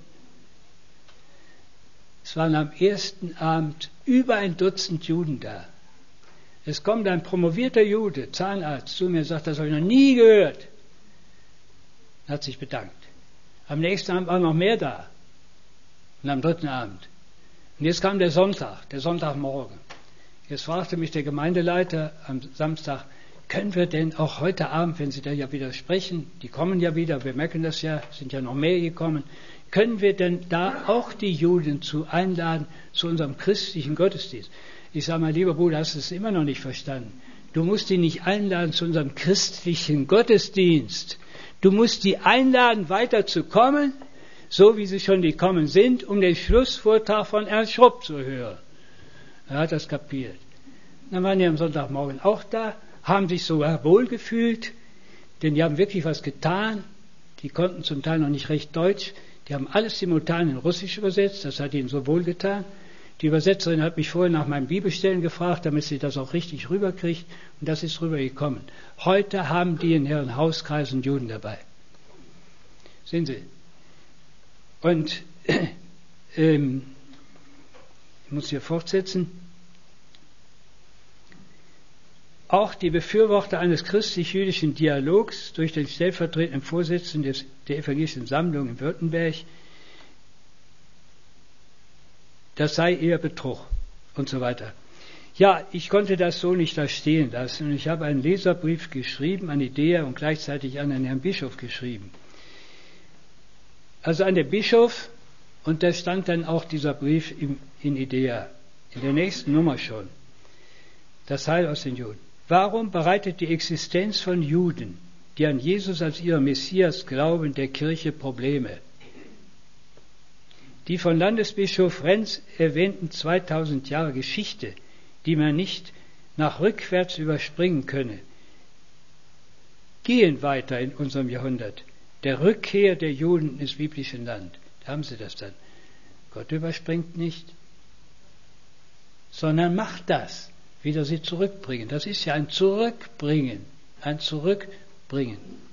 Es waren am ersten Abend über 1 Dutzend Juden da. Es kommt ein promovierter Jude, Zahnarzt, zu mir und sagt, das habe ich noch nie gehört. Er hat sich bedankt. Am nächsten Abend waren noch mehr da. Und am 3. Abend. Und jetzt kam der Sonntagmorgen. Jetzt fragte mich der Gemeindeleiter am Samstag, können wir denn auch heute Abend, wenn Sie da ja wieder sprechen, die kommen ja wieder, wir merken das ja, sind ja noch mehr gekommen, können wir denn da auch die Juden einladen zu unserem christlichen Gottesdienst? Ich sage mal, lieber Bruder, hast du es immer noch nicht verstanden. Du musst die nicht einladen zu unserem christlichen Gottesdienst. Du musst die einladen, weiterzukommen, so wie sie schon gekommen sind, um den Schlussvortrag von Ernst Schrupp zu hören. Er hat das kapiert. Dann waren die am Sonntagmorgen auch da, haben sich sogar wohlgefühlt, denn die haben wirklich was getan. Die konnten zum Teil noch nicht recht Deutsch. Die haben alles simultan in Russisch übersetzt, das hat ihnen so wohlgetan. Die Übersetzerin hat mich vorher nach meinen Bibelstellen gefragt, damit sie das auch richtig rüberkriegt, und das ist rübergekommen. Heute haben die in ihren Hauskreisen Juden dabei. Sehen Sie? Und ich muss hier fortsetzen. Auch die Befürworter eines christlich-jüdischen Dialogs durch den stellvertretenden Vorsitzenden der Evangelischen Sammlung in Württemberg, das sei eher Betrug und so weiter. Ja, ich konnte das so nicht da stehen lassen und ich habe einen Leserbrief geschrieben an Idea und gleichzeitig an den Herrn Bischof geschrieben. Also an den Bischof, und da stand dann auch dieser Brief in Idea, in der nächsten Nummer schon. Das Heil aus den Juden. Warum bereitet die Existenz von Juden, die an Jesus als ihren Messias glauben, der Kirche Probleme? Die von Landesbischof Renz erwähnten 2000 Jahre Geschichte, die man nicht nach rückwärts überspringen könne, gehen weiter in unserem Jahrhundert. Der Rückkehr der Juden ins biblische Land. Da haben Sie das dann. Gott überspringt nicht, sondern macht das. Wieder sie zurückbringen. Das ist ja ein Zurückbringen. Ein Zurückbringen.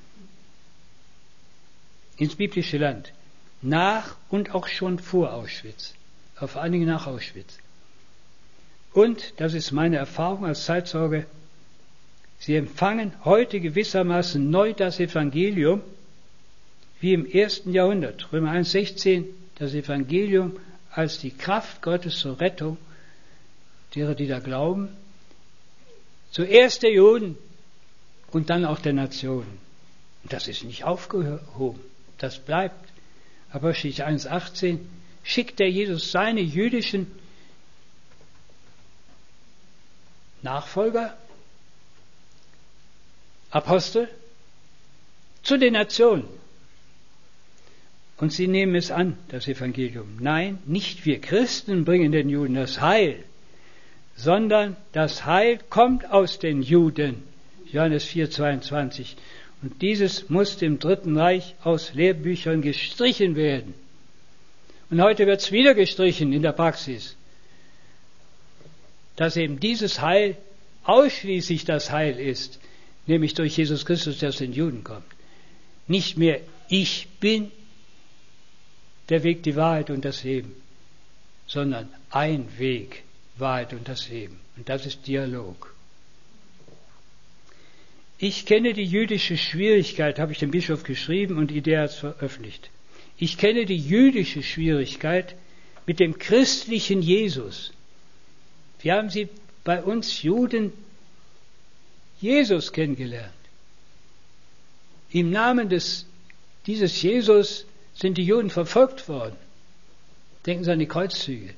Ins biblische Land. Nach und auch schon vor Auschwitz. Vor allen Dingen nach Auschwitz. Und, das ist meine Erfahrung als Zeitzeuge, sie empfangen heute gewissermaßen neu das Evangelium, wie im 1. Jahrhundert. Römer 1,16, das Evangelium als die Kraft Gottes zur Rettung derer, die da glauben, zuerst der Juden und dann auch der Nationen. Und das ist nicht aufgehoben, das bleibt. Apostelgeschichte 1,18 schickt der Jesus seine jüdischen Nachfolger, Apostel, zu den Nationen. Und sie nehmen es an, das Evangelium. Nein, nicht wir Christen bringen den Juden das Heil, sondern das Heil kommt aus den Juden. Johannes 4,22. Und dieses muss dem Dritten Reich aus Lehrbüchern gestrichen werden. Und heute wird es wieder gestrichen in der Praxis. Dass eben dieses Heil ausschließlich das Heil ist, nämlich durch Jesus Christus, der aus den Juden kommt. Nicht mehr ich bin der Weg, die Wahrheit und das Leben, sondern ein Weg, Wahrheit und das Leben. Und das ist Dialog. Ich kenne die jüdische Schwierigkeit, habe ich dem Bischof geschrieben und Idea hat es veröffentlicht. Ich kenne die jüdische Schwierigkeit mit dem christlichen Jesus. Wir haben sie bei uns Juden Jesus kennengelernt. Im Namen dieses Jesus sind die Juden verfolgt worden. Denken Sie an die Kreuzzüge.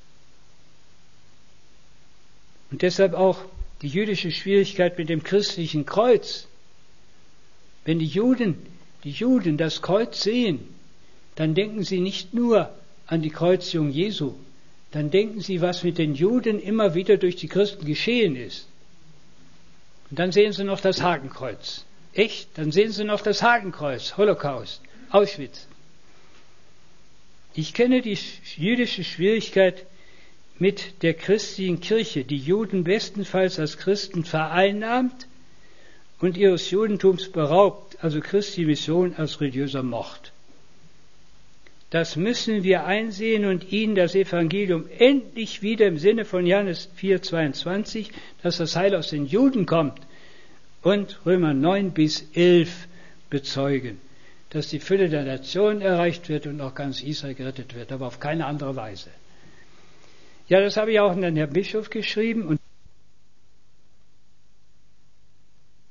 Und deshalb auch die jüdische Schwierigkeit mit dem christlichen Kreuz. Wenn die Juden das Kreuz sehen, dann denken sie nicht nur an die Kreuzigung Jesu, dann denken sie, was mit den Juden immer wieder durch die Christen geschehen ist. Und dann sehen sie noch das Hakenkreuz. Echt? Dann sehen sie noch das Hakenkreuz, Holocaust, Auschwitz. Ich kenne die jüdische Schwierigkeit mit der christlichen Kirche, die Juden bestenfalls als Christen vereinnahmt und ihres Judentums beraubt, also Christi Mission als religiöser Mord. Das müssen wir einsehen und ihnen das Evangelium endlich wieder im Sinne von Johannes 4,22, dass das Heil aus den Juden kommt, und Römer 9-11 bezeugen, dass die Fülle der Nationen erreicht wird und auch ganz Israel gerettet wird, aber auf keine andere Weise. Ja, das habe ich auch an den Herrn Bischof geschrieben und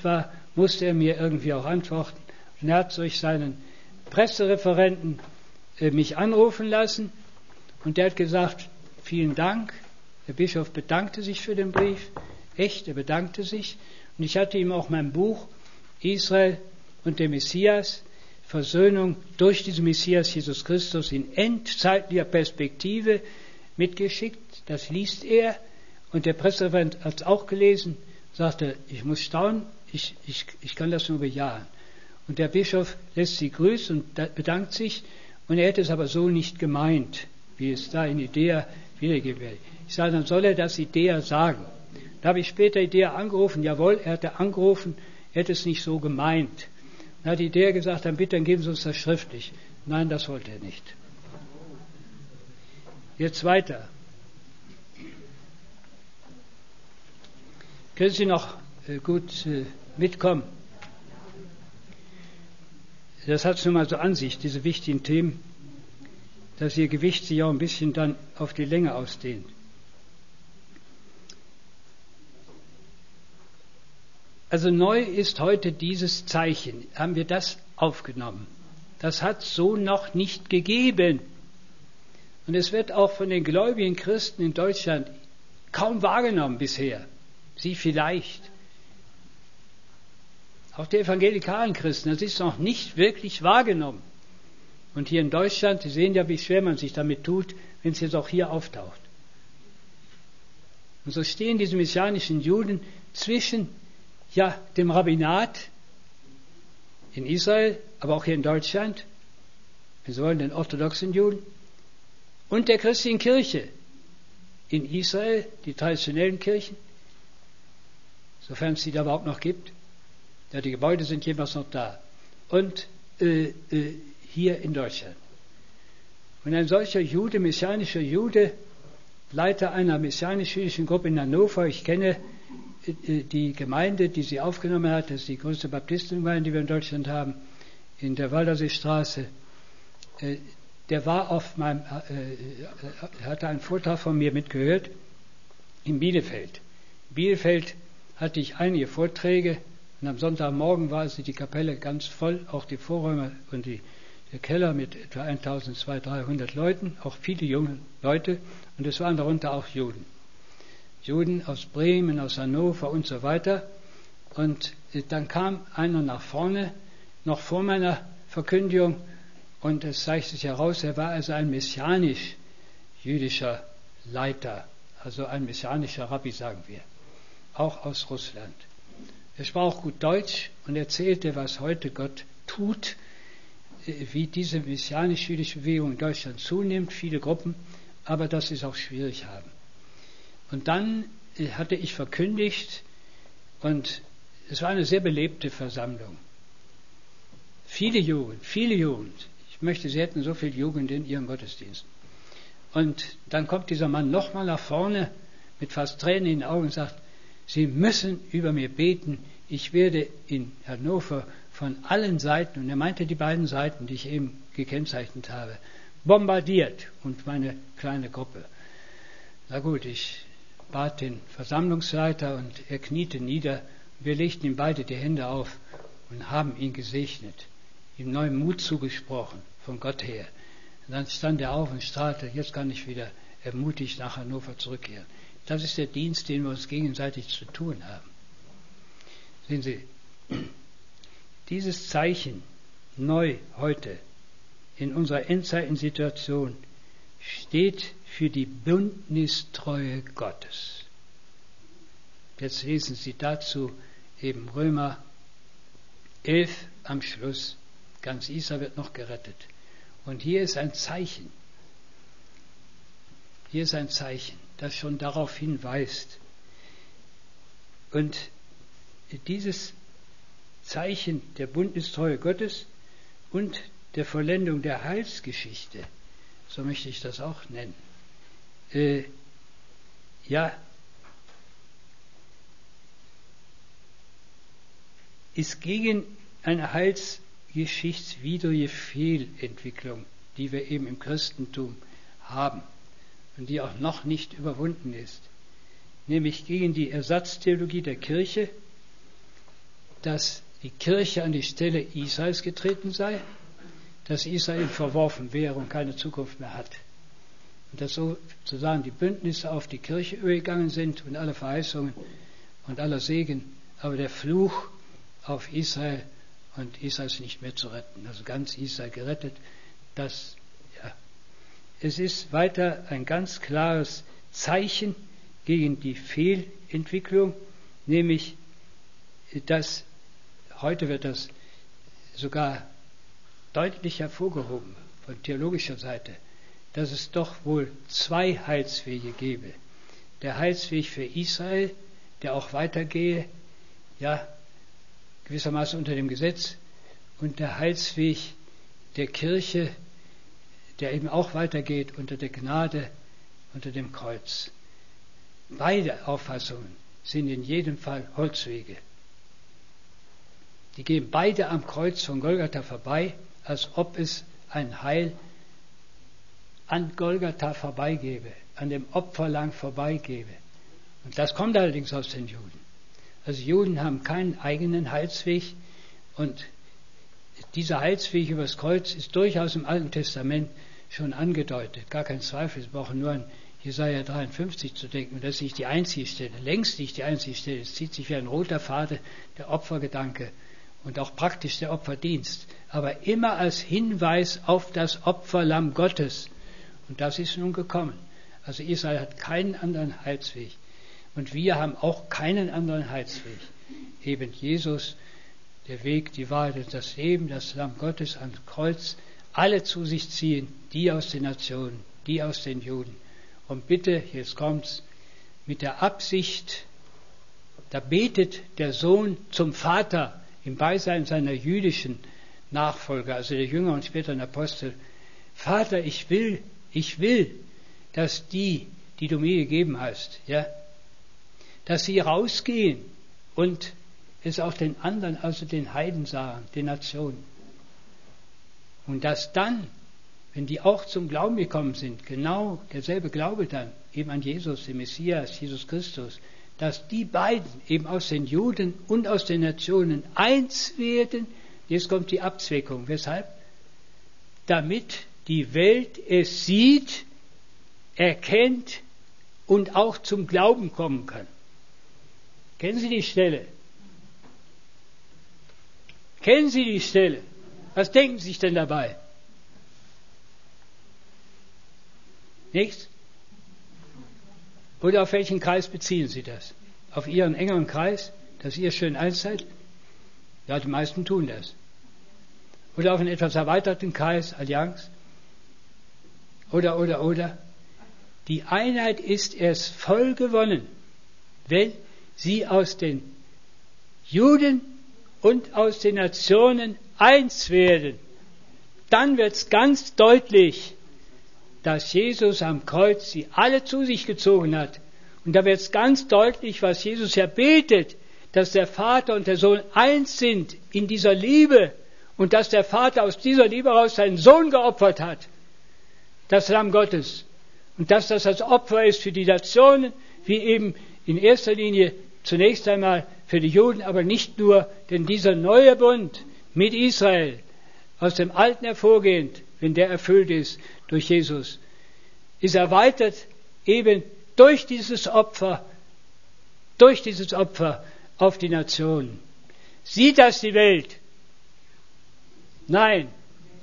wichtig war, musste er mir irgendwie auch antworten. Und er hat durch seinen Pressereferenten mich anrufen lassen und der hat gesagt, vielen Dank. Der Bischof bedankte sich für den Brief. Echt, er bedankte sich. Und ich hatte ihm auch mein Buch Israel und der Messias, Versöhnung durch diesen Messias Jesus Christus in endzeitlicher Perspektive mitgeschickt. Das liest er und der Pressereferent hat es auch gelesen, sagte, ich muss staunen, ich kann das nur bejahen. Und der Bischof lässt sie grüßen und bedankt sich und er hätte es aber so nicht gemeint, wie es da in Idea wiedergegeben wird. Ich sage, dann soll er das Idea sagen. Da habe ich später Idea angerufen, jawohl, er hatte angerufen, er hätte es nicht so gemeint. Dann hat Idea gesagt, dann bitte, dann geben Sie uns das schriftlich. Nein, das wollte er nicht. Jetzt weiter. Können Sie noch gut mitkommen? Das hat es nun mal so an sich, diese wichtigen Themen, dass Ihr Gewicht sich auch ein bisschen dann auf die Länge ausdehnt. Also neu ist heute dieses Zeichen. Haben wir das aufgenommen? Das hat es so noch nicht gegeben. Und es wird auch von den gläubigen Christen in Deutschland kaum wahrgenommen bisher. Sie vielleicht. Auch die evangelikalen Christen, das ist noch nicht wirklich wahrgenommen. Und hier in Deutschland, Sie sehen ja, wie schwer man sich damit tut, wenn es jetzt auch hier auftaucht. Und so stehen diese messianischen Juden zwischen dem Rabbinat in Israel, aber auch hier in Deutschland, wir wollen den orthodoxen Juden, und der christlichen Kirche in Israel, die traditionellen Kirchen, sofern es sie da überhaupt noch gibt. Ja, die Gebäude sind jedenfalls noch da. Und hier in Deutschland. Und ein solcher Jude, messianischer Jude, Leiter einer messianisch-jüdischen Gruppe in Hannover, ich kenne die Gemeinde, die sie aufgenommen hat, das ist die größte Baptistengemeinde, die wir in Deutschland haben, in der Walderseestraße. Der war hatte einen Vortrag von mir mitgehört in Bielefeld. In Bielefeld hatte ich einige Vorträge und am Sonntagmorgen war also die Kapelle ganz voll, auch die Vorräume und der Keller mit etwa 1200-300 Leuten, auch viele junge Leute und es waren darunter auch Juden. Juden aus Bremen, aus Hannover und so weiter. Und dann kam einer nach vorne, noch vor meiner Verkündigung, und es zeigt sich heraus, er war also ein messianisch-jüdischer Leiter, also ein messianischer Rabbi, sagen wir, auch aus Russland. Er sprach auch gut Deutsch und erzählte, was heute Gott tut, wie diese messianisch-jüdische Bewegung in Deutschland zunimmt, viele Gruppen, aber dass sie es auch schwierig haben. Und dann hatte ich verkündigt und es war eine sehr belebte Versammlung. Viele Jugend. Ich möchte, Sie hätten so viel Jugend in Ihren Gottesdiensten. Und dann kommt dieser Mann nochmal nach vorne mit fast Tränen in den Augen und sagt, Sie müssen über mir beten. Ich werde in Hannover von allen Seiten, und er meinte die beiden Seiten, die ich eben gekennzeichnet habe, bombardiert und meine kleine Gruppe. Na gut, ich bat den Versammlungsleiter und er kniete nieder. Wir legten ihm beide die Hände auf und haben ihn gesegnet, ihm neuen Mut zugesprochen von Gott her. Und dann stand er auf und strahlte, jetzt kann ich wieder ermutigt nach Hannover zurückkehren. Das ist der Dienst, den wir uns gegenseitig zu tun haben. Sehen Sie, dieses Zeichen neu heute in unserer Endzeitensituation steht für die Bündnistreue Gottes. Jetzt lesen Sie dazu eben Römer 11 am Schluss. Ganz Israel wird noch gerettet. Und hier ist ein Zeichen. Hier ist ein Zeichen, das schon darauf hinweist. Und dieses Zeichen der Bündnistreue Gottes und der Vollendung der Heilsgeschichte, so möchte ich das auch nennen, ist gegen eine heilsgeschichtswidrige Fehlentwicklung, die wir eben im Christentum haben und die auch noch nicht überwunden ist, nämlich gegen die Ersatztheologie der Kirche dass die Kirche an die Stelle Israels getreten sei, dass Israel verworfen wäre und keine Zukunft mehr hat. Und dass sozusagen die Bündnisse auf die Kirche übergegangen sind und alle Verheißungen und aller Segen, aber der Fluch auf Israel und Israel ist nicht mehr zu retten. Also ganz Israel gerettet. Es ist weiter ein ganz klares Zeichen gegen die Fehlentwicklung, nämlich, dass heute wird das sogar deutlich hervorgehoben von theologischer Seite, dass es doch wohl zwei Heilswege gäbe. Der Heilsweg für Israel, der auch weitergehe, ja, gewissermaßen unter dem Gesetz, und der Heilsweg der Kirche, der eben auch weitergeht unter der Gnade, unter dem Kreuz. Beide Auffassungen sind in jedem Fall Holzwege. Die gehen beide am Kreuz von Golgatha vorbei, als ob es ein Heil an Golgatha vorbeigebe, an dem Opferlamm vorbeigebe. Und das kommt allerdings aus den Juden. Also Juden haben keinen eigenen Heilsweg, und dieser Heilsweg übers Kreuz ist durchaus im Alten Testament schon angedeutet. Gar kein Zweifel, Sie brauchen nur an Jesaja 53 zu denken. Und das ist nicht die einzige Stelle, längst nicht die einzige Stelle. Es zieht sich wie ein roter Faden der Opfergedanke und auch praktisch der Opferdienst, aber immer als Hinweis auf das Opferlamm Gottes. Und das ist nun gekommen. Also Israel hat keinen anderen Heilsweg. Und wir haben auch keinen anderen Heilsweg. Eben Jesus, der Weg, die Wahrheit und das Leben, das Lamm Gottes ans Kreuz, alle zu sich ziehen, die aus den Nationen, die aus den Juden. Und bitte, jetzt kommt's, mit der Absicht, da betet der Sohn zum Vater im Beisein seiner jüdischen Nachfolger, also der Jünger und später der Apostel: Vater, ich will, dass die du mir gegeben hast, ja, dass sie rausgehen und es auch den anderen, also den Heiden sagen, den Nationen. Und dass dann, wenn die auch zum Glauben gekommen sind, genau derselbe Glaube dann eben an Jesus, den Messias, Jesus Christus, dass die beiden eben aus den Juden und aus den Nationen eins werden. Jetzt kommt die Abzweckung. Weshalb? Damit die Welt es sieht, erkennt und auch zum Glauben kommen kann. Kennen Sie die Stelle? Kennen Sie die Stelle? Was denken Sie sich denn dabei? Nichts? Oder auf welchen Kreis beziehen Sie das? Auf Ihren engeren Kreis, dass ihr schön eins seid? Ja, die meisten tun das. Oder auf einen etwas erweiterten Kreis, Allianz? Oder. Die Einheit ist erst voll gewonnen, wenn sie aus den Juden und aus den Nationen eins werden. Dann wird es ganz deutlich, dass Jesus am Kreuz sie alle zu sich gezogen hat. Und da wird es ganz deutlich, was Jesus ja betet, dass der Vater und der Sohn eins sind in dieser Liebe und dass der Vater aus dieser Liebe heraus seinen Sohn geopfert hat, das Lamm Gottes. Und dass das als Opfer ist für die Nationen, wie eben in erster Linie zunächst einmal für die Juden, aber nicht nur, denn dieser neue Bund mit Israel, aus dem Alten hervorgehend, wenn der erfüllt ist durch Jesus, ist erweitert eben durch dieses Opfer auf die Nationen. Sieht das die Welt? Nein.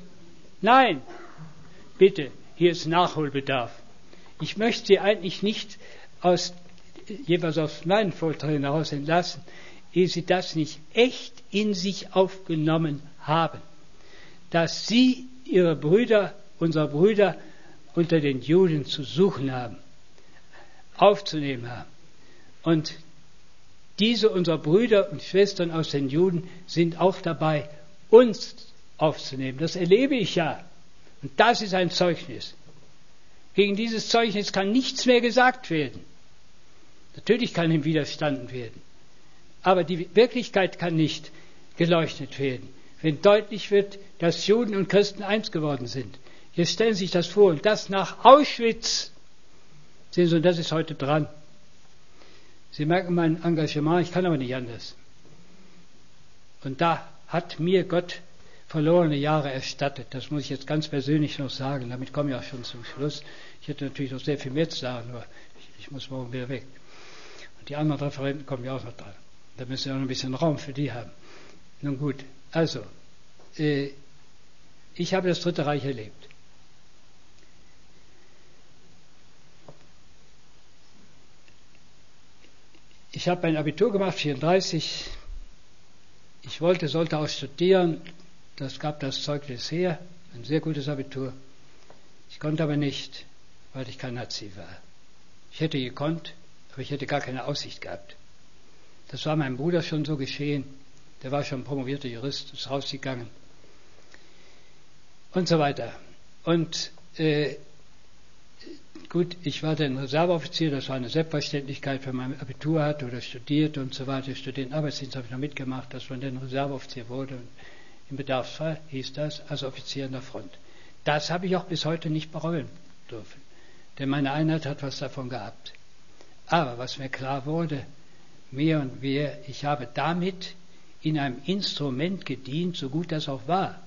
Bitte, hier ist Nachholbedarf. Ich möchte Sie eigentlich nicht jeweils aus meinen Vorträgen heraus entlassen, ehe Sie das nicht echt in sich aufgenommen haben, dass Sie unsere Brüder unter den Juden zu suchen haben, aufzunehmen haben. Und diese unserer Brüder und Schwestern aus den Juden sind auch dabei, uns aufzunehmen. Das erlebe ich ja. Und das ist ein Zeugnis. Gegen dieses Zeugnis kann nichts mehr gesagt werden. Natürlich kann ihm widerstanden werden. Aber die Wirklichkeit kann nicht geleuchtet werden, wenn deutlich wird, dass Juden und Christen eins geworden sind. Jetzt stellen Sie sich das vor, und das nach Auschwitz. Sehen Sie, und das ist heute dran. Sie merken mein Engagement, ich kann aber nicht anders. Und da hat mir Gott verlorene Jahre erstattet. Das muss ich jetzt ganz persönlich noch sagen. Damit komme ich auch schon zum Schluss. Ich hätte natürlich noch sehr viel mehr zu sagen, aber ich muss morgen wieder weg. Und die anderen Referenten kommen ja auch noch dran. Da müssen wir auch noch ein bisschen Raum für die haben. Nun gut, also, ich habe das Dritte Reich erlebt. Ich habe mein Abitur gemacht, 1934. Ich sollte auch studieren. Das gab das Zeugnis her, ein sehr gutes Abitur. Ich konnte aber nicht, weil ich kein Nazi war. Ich hätte gekonnt, aber ich hätte gar keine Aussicht gehabt. Das war meinem Bruder schon so geschehen. Der war schon promovierter Jurist, ist rausgegangen. Und so weiter. Und gut, ich war dann Reserveoffizier, das war eine Selbstverständlichkeit, wenn man Abitur hatte oder studiert und so weiter. Studentenarbeitsdienst habe ich noch mitgemacht, dass man dann Reserveoffizier wurde. Und im Bedarfsfall hieß das als Offizier an der Front. Das habe ich auch bis heute nicht bereuen dürfen, denn meine Einheit hat was davon gehabt. Aber was mir klar wurde, mehr und mehr, ich habe damit in einem Instrument gedient, so gut das auch war,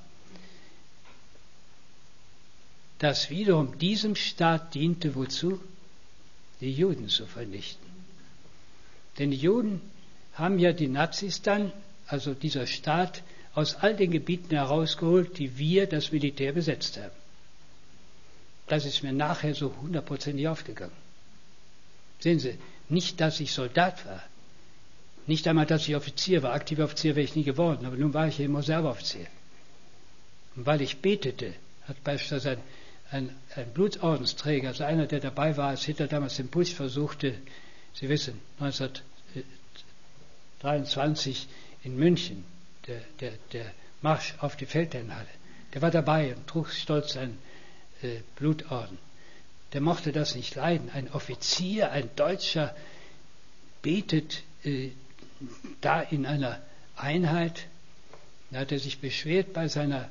das wiederum diesem Staat diente, wozu? Die Juden zu vernichten. Denn die Juden haben ja die Nazis dann, also dieser Staat, aus all den Gebieten herausgeholt, die wir, das Militär, besetzt haben. Das ist mir nachher so 100% aufgegangen. Sehen Sie, nicht, dass ich Soldat war, nicht einmal, dass ich Offizier war, aktiver Offizier wäre ich nie geworden, aber nun war ich eben Reserveoffizier. Und weil ich betete, hat beispielsweise ein Blutsordensträger, also einer, der dabei war, als Hitler damals den Putsch versuchte, Sie wissen, 1923 in München, der Marsch auf die Feldherrnhalle, der war dabei und trug stolz einen Blutorden. Der mochte das nicht leiden. Ein Offizier, ein Deutscher, betet da in einer Einheit. Da hat er sich beschwert bei seiner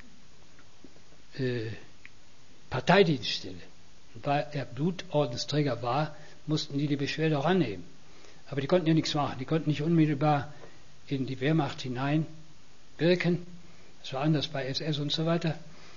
Parteidienststelle. Und weil er Blutordensträger war, mussten die Beschwerde auch annehmen. Aber die konnten ja nichts machen. Die konnten nicht unmittelbar in die Wehrmacht hineinwirken. Das war anders bei SS und so weiter.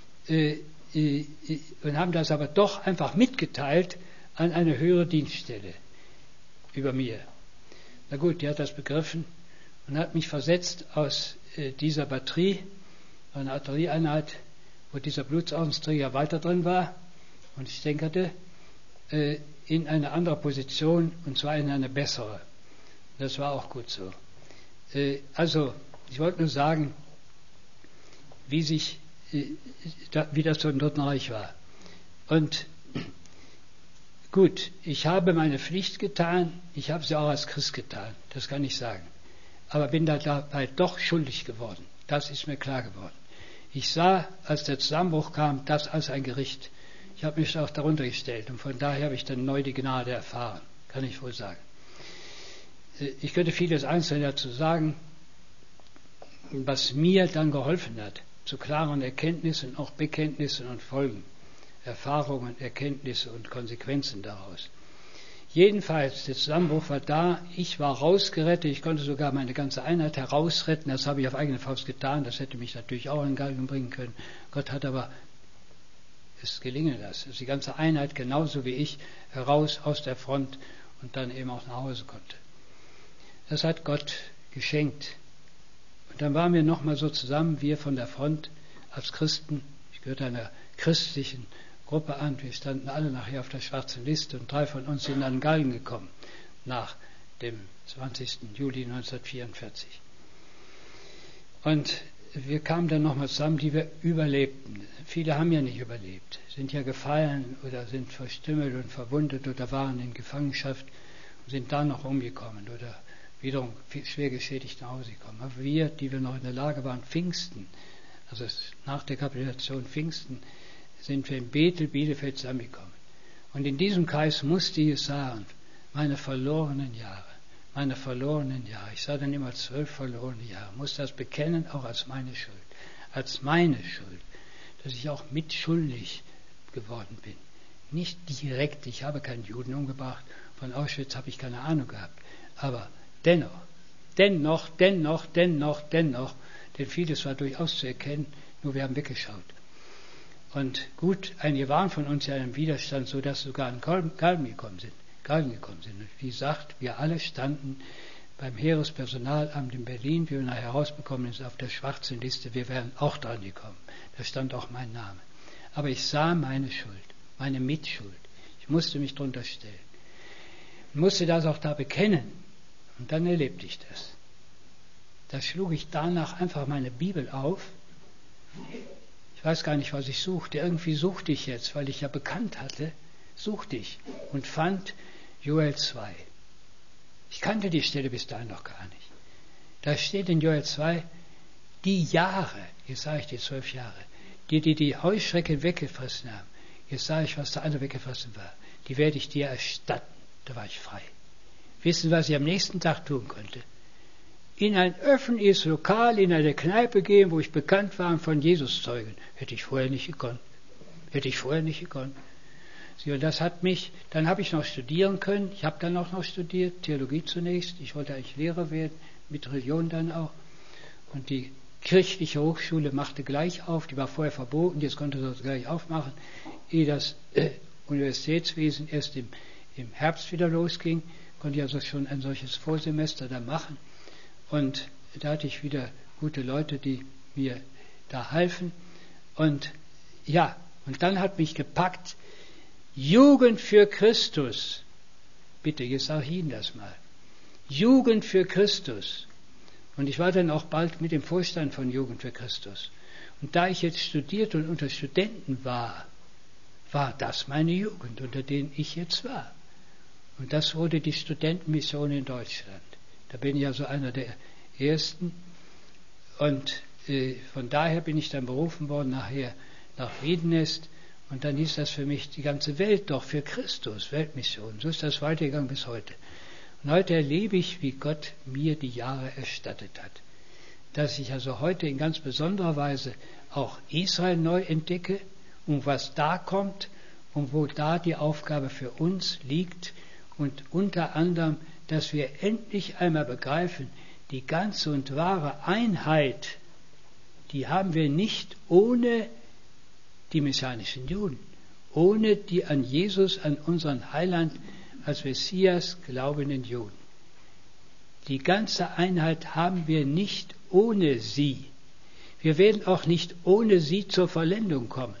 Und haben das aber doch einfach mitgeteilt an eine höhere Dienststelle über mir. Na gut, die hat das begriffen und hat mich versetzt aus dieser Batterie, einer Artillerieeinheit, wo dieser Blutsordensträger weiter drin war, und ich stänkerte, in eine andere Position, und zwar in eine bessere. Das war auch gut so. Also, ich wollte nur sagen, wie das so im Dritten Reich war. Und gut, ich habe meine Pflicht getan, ich habe sie auch als Christ getan, das kann ich sagen. Aber bin dabei doch schuldig geworden. Das ist mir klar geworden. Ich sah, als der Zusammenbruch kam, das als ein Gericht. Ich habe mich auch darunter gestellt und von daher habe ich dann neu die Gnade erfahren, kann ich wohl sagen. Ich könnte vieles Einzelne dazu sagen, was mir dann geholfen hat, zu klaren Erkenntnissen, auch Bekenntnissen und Folgen, Erfahrungen, Erkenntnisse und Konsequenzen daraus. Jedenfalls, der Zusammenbruch war da, ich war rausgerettet, ich konnte sogar meine ganze Einheit herausretten, das habe ich auf eigene Faust getan, das hätte mich natürlich auch in Galgen bringen können. Gott hat aber es gelingen lassen, dass die ganze Einheit genauso wie ich heraus aus der Front und dann eben auch nach Hause konnte. Das hat Gott geschenkt. Und dann waren wir nochmal so zusammen, wir von der Front als Christen, ich gehörte einer christlichen Gruppe an, wir standen alle nachher auf der schwarzen Liste und 3 von uns sind an Galgen gekommen, nach dem 20. Juli 1944. Und wir kamen dann nochmal zusammen, die wir überlebten. Viele haben ja nicht überlebt, sind ja gefallen oder sind verstümmelt und verwundet oder waren in Gefangenschaft und sind da noch umgekommen oder wiederum schwer geschädigt nach Hause gekommen. Aber wir, die wir noch in der Lage waren, Pfingsten, also nach der Kapitulation Pfingsten, sind wir in Bielefeld zusammengekommen. Und in diesem Kreis musste ich es sagen, meine verlorenen Jahre, ich sah dann immer 12 verlorene Jahre, musste das bekennen, auch als meine Schuld, dass ich auch mitschuldig geworden bin. Nicht direkt, ich habe keinen Juden umgebracht, von Auschwitz habe ich keine Ahnung gehabt, aber dennoch, dennoch, denn vieles war durchaus zu erkennen, nur wir haben weggeschaut. Und gut, einige waren von uns ja im Widerstand, so dass sogar an Galgen gekommen sind. Und wie gesagt, wir alle standen beim Heerespersonalamt in Berlin, wie wir nachher herausbekommen sind, auf der schwarzen Liste, wir wären auch dran gekommen. Da stand auch mein Name. Aber ich sah meine Schuld, meine Mitschuld. Ich musste mich drunter stellen. Ich musste das auch da bekennen. Und dann erlebte ich das. Da schlug ich danach einfach meine Bibel auf. Ich weiß gar nicht, was ich suchte. Irgendwie suchte ich jetzt, weil ich ja bekannt hatte, suchte ich und fand Joel 2. Ich kannte die Stelle bis dahin noch gar nicht. Da steht in Joel 2, die Jahre, jetzt sage ich die 12 Jahre, die Heuschrecken weggefressen haben, jetzt sage ich, was der andere weggefressen war, die werde ich dir erstatten. Da war ich frei. Wissen, was ich am nächsten Tag tun konnte? In ein öffentliches Lokal, in eine Kneipe gehen, wo ich bekannt war und von Jesus zeugen. Hätte ich vorher nicht gekonnt. Sie, und das hat mich, dann habe ich noch studieren können. Ich habe dann auch noch studiert, Theologie zunächst. Ich wollte eigentlich Lehrer werden, mit Religion dann auch. Und die kirchliche Hochschule machte gleich auf, die war vorher verboten, jetzt konnte sie das gleich aufmachen, ehe das Universitätswesen erst im Herbst wieder losging, konnte ich also schon ein solches Vorsemester da machen. Und da hatte ich wieder gute Leute, die mir da halfen. Und ja, und dann hat mich gepackt, Jugend für Christus. Bitte, jetzt sage ich Ihnen das mal. Jugend für Christus. Und ich war dann auch bald mit dem Vorstand von Jugend für Christus. Und da ich jetzt studiert und unter Studenten war das meine Jugend, unter denen ich jetzt war. Und das wurde die Studentenmission in Deutschland. Da bin ich also einer der Ersten. Und von daher bin ich dann berufen worden nachher nach Wiedenest. Und dann hieß das für mich, die ganze Welt doch für Christus, Weltmission. So ist das weitergegangen bis heute. Und heute erlebe ich, wie Gott mir die Jahre erstattet hat. Dass ich also heute in ganz besonderer Weise auch Israel neu entdecke und was da kommt und wo da die Aufgabe für uns liegt. Und unter anderem, dass wir endlich einmal begreifen, die ganze und wahre Einheit, die haben wir nicht ohne die messianischen Juden, ohne die an Jesus, an unseren Heiland als Messias glaubenden Juden. Die ganze Einheit haben wir nicht ohne sie. Wir werden auch nicht ohne sie zur Vollendung kommen.